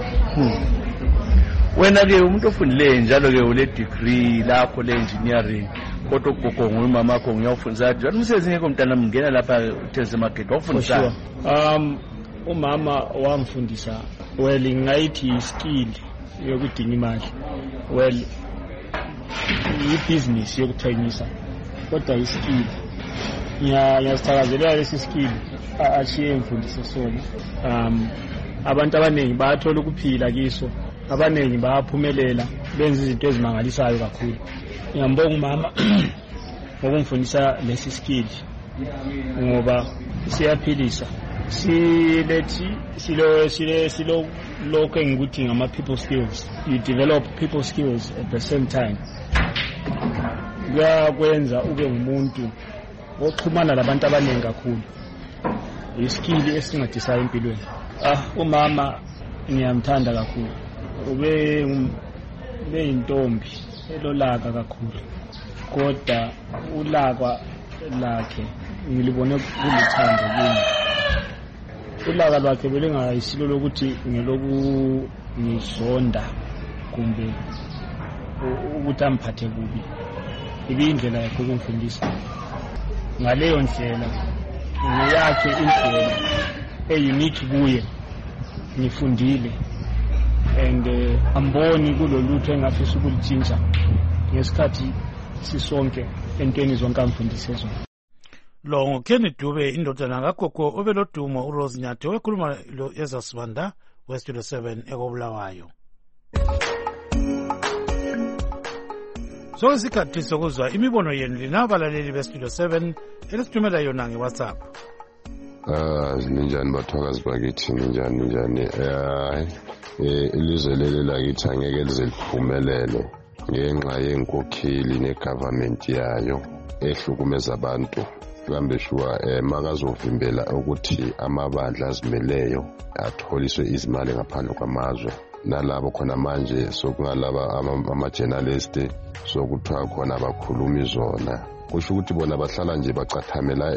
Wena ke umuntu ofundile njalo ke ule degree lapho le engineering kodwa ugogo ngumama wakho ngiyafundisa njalo umsebenzi ngeke umntana mngena lapha utheze market wafundisa. Um umama wamfundisa well ngayithi skill yokudinga imali. Well i-business yokuthengisa kodwa iskill ngiyasithakazelela lesi skill ashiye imfundise sona. Um abantu abaningi bayathola ukuphila kiso, abaningi bayaphumelela benza izinto ezimangalisayo kakhulu. Ngiyambonga umama ngokungifundisa lesi skill ngoba siyaphilisa. Silethi silo silo silo lokho engikuthi ngama people skills. You develop people skills at the same time. Kuyakwenza ube ngumuntu oxhumana labantu abaningi kakhulu. Iskill esincedisayo empilweni. Ah umama ngiyamthanda kakhulu. Ube ube intombi elolaka kakhulu. Kodwa ulaka lakhe ngilibone kulithando kimi. Ulaka lwakhe belingayisilo lokuthi ngeloku ngizonda kumbe ukuthi amphathe kubi. Ibindlela yakhe ukungifundisa. Ngaleyo ndlela ngiyakhe indlela eunique kuye ngifundile and uh, amboni kulolutho engafisa ukulitshintsha ngesikhathi sisonke entweni zonke amfundise zona. Lo nguKenny Dube indodana kagogo obelodumo uRose Nyathi wekhuluma lo Ezra Sibanda weStudio seven ekobulawayo. So isikhathi sokuzwa imibono yenu linabalaleli beStudio seven elisithumela yona ngeWhatsApp. Ah ninjani bathokazi bakithi ninjani ninjani eh ilizwe leli lakithi angeke lize liphumelele ngenxa yenkokheli negovernment yayo ehlukumeza abantu. Kambe shuwa eh makazovimbela ukuthi amabandla azimeleyo atholiswe izimali ngaphandle kwamazwe nalabo khona manje sokungalaba ama-journalist sokuthiwa khona abakhulumi zona. Kusho ukuthi bona bahlala nje bacathamela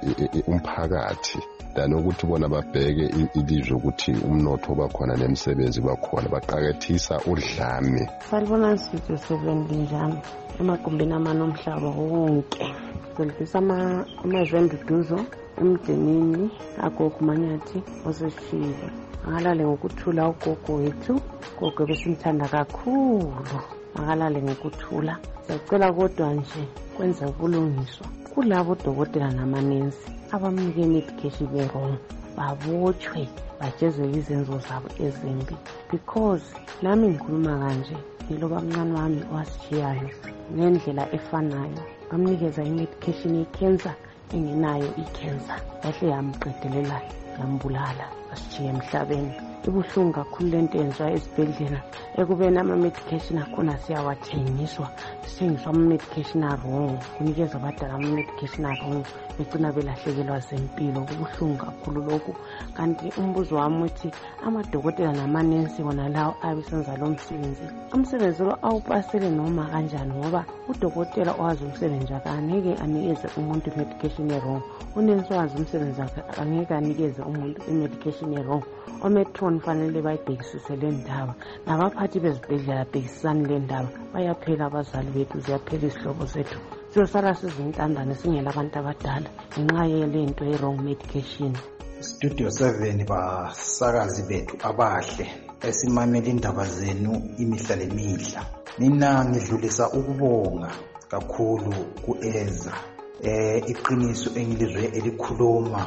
umphakathi than ukuthi bona babheke ilizwe ukuthi umnotho bakhona nemisebenzi bakhona baqakethisa udlame. Salibona Studio seven linjani emagumbini amanomhlaba wonke. Selifisa ama amazwenduduzo emdenini agogo Manyathi oseshile. Akalale ngokuthula ugogo wethu, gogo besimthanda kakhulu. Akalale ngokuthula. Sicela kodwa nje kwenza ubulungiswa kulabo dokotela namanensi abamnike medication wrong babotshwe bajezwe izenzo zabo ezimbi. Because nami ngikhuluma kanje ngiloba mncane wami wasishiyayo ngendlela efanayo bamnikeza imedication ye-cancer engenayo i-cancer yahle yamqedelela yambulala asishiye emhlabeni. Ibuhlungu kakhulu lento yenziwa esibhedlela ekubeni ama-medication akhona siyawathengiswa sithengiswa ama-medication wrong kunikeza abadala ama-medication wrong begcina belahlekelwa zempilo. Kubuhlungu kakhulu lokhu. Kanti umbuzo wami uthi amadokotela namanensi wona lawo abesenza lo msebenzi umsebenzi lo awupasele noma kanjani ngoba udokotela owazi umsebenzi akangeke anikeze umuntu i-medication wrong. Unensi owazi umsebenzi akangeke anikeze umuntu i-medication wrong. Ometron fanele bayibhekisise le ndaba nabaphathi bezibhedlela bhekisisani le ndaba bayaphela abazali bethu ziyaphela isihlobo zethu siyosala sizintandane singela abantu abadala ngenxa yelento ye-wrong medication. Studio seven basakazi bethu abahle esimamela indaba zenu imihla lemihla. Mina ngidlulisa ukubonga kakhulu kuEzra eh iqiniso engilizwe elikhuluma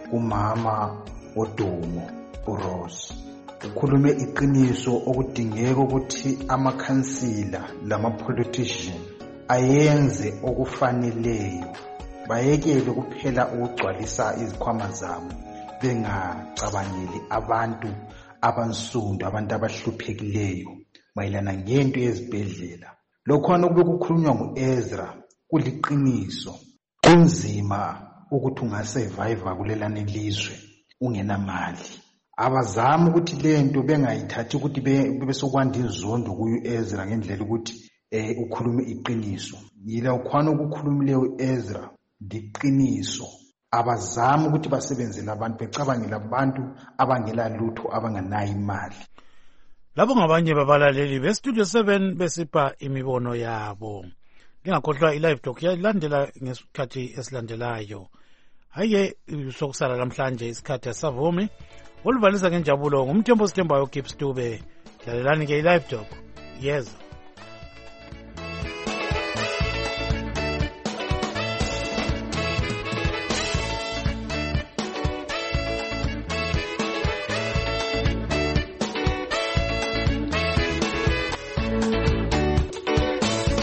kumama odumo uRose. Ukhulume iqiniso okudingeka ukuthi amakhansila lama-politician ayenze okufaneleyo, bayekele kuphela ukugcwalisa izikhwama zabo bengacabangeli abantu abansundu, abantu abahluphekileyo mayelana ngento yezibhedlela. Lokhwana okube kukhulunywa ngu-Ezra kuliqiniso. Kunzima ukuthi ungasurvive kulelane lizwe ungenamali. Abazama ukuthi lento bengayithathi ukuthi besokwanda inzondo kuyu-Ezra ngendlela ukuthi eh ukhulume iqiniso. Yila ukhwana ukukhulumileyo u-Ezra liqiniso. Abazama ukuthi basebenzele abantu becabangela abantu abangela lutho abanganayo imali. Labo ngabanye babalaleli beStudio seven besipha imibono yabo. Ngingakhohlwa i-live talk yalandela ngesikhathi esilandelayo. Hayi sokusala namhlanje isikhathi asavumi. Oluvalisa ngenjabulo ngumthembo sithembayo Gibbs Dube. Lalelani ke i-live talk. Yes.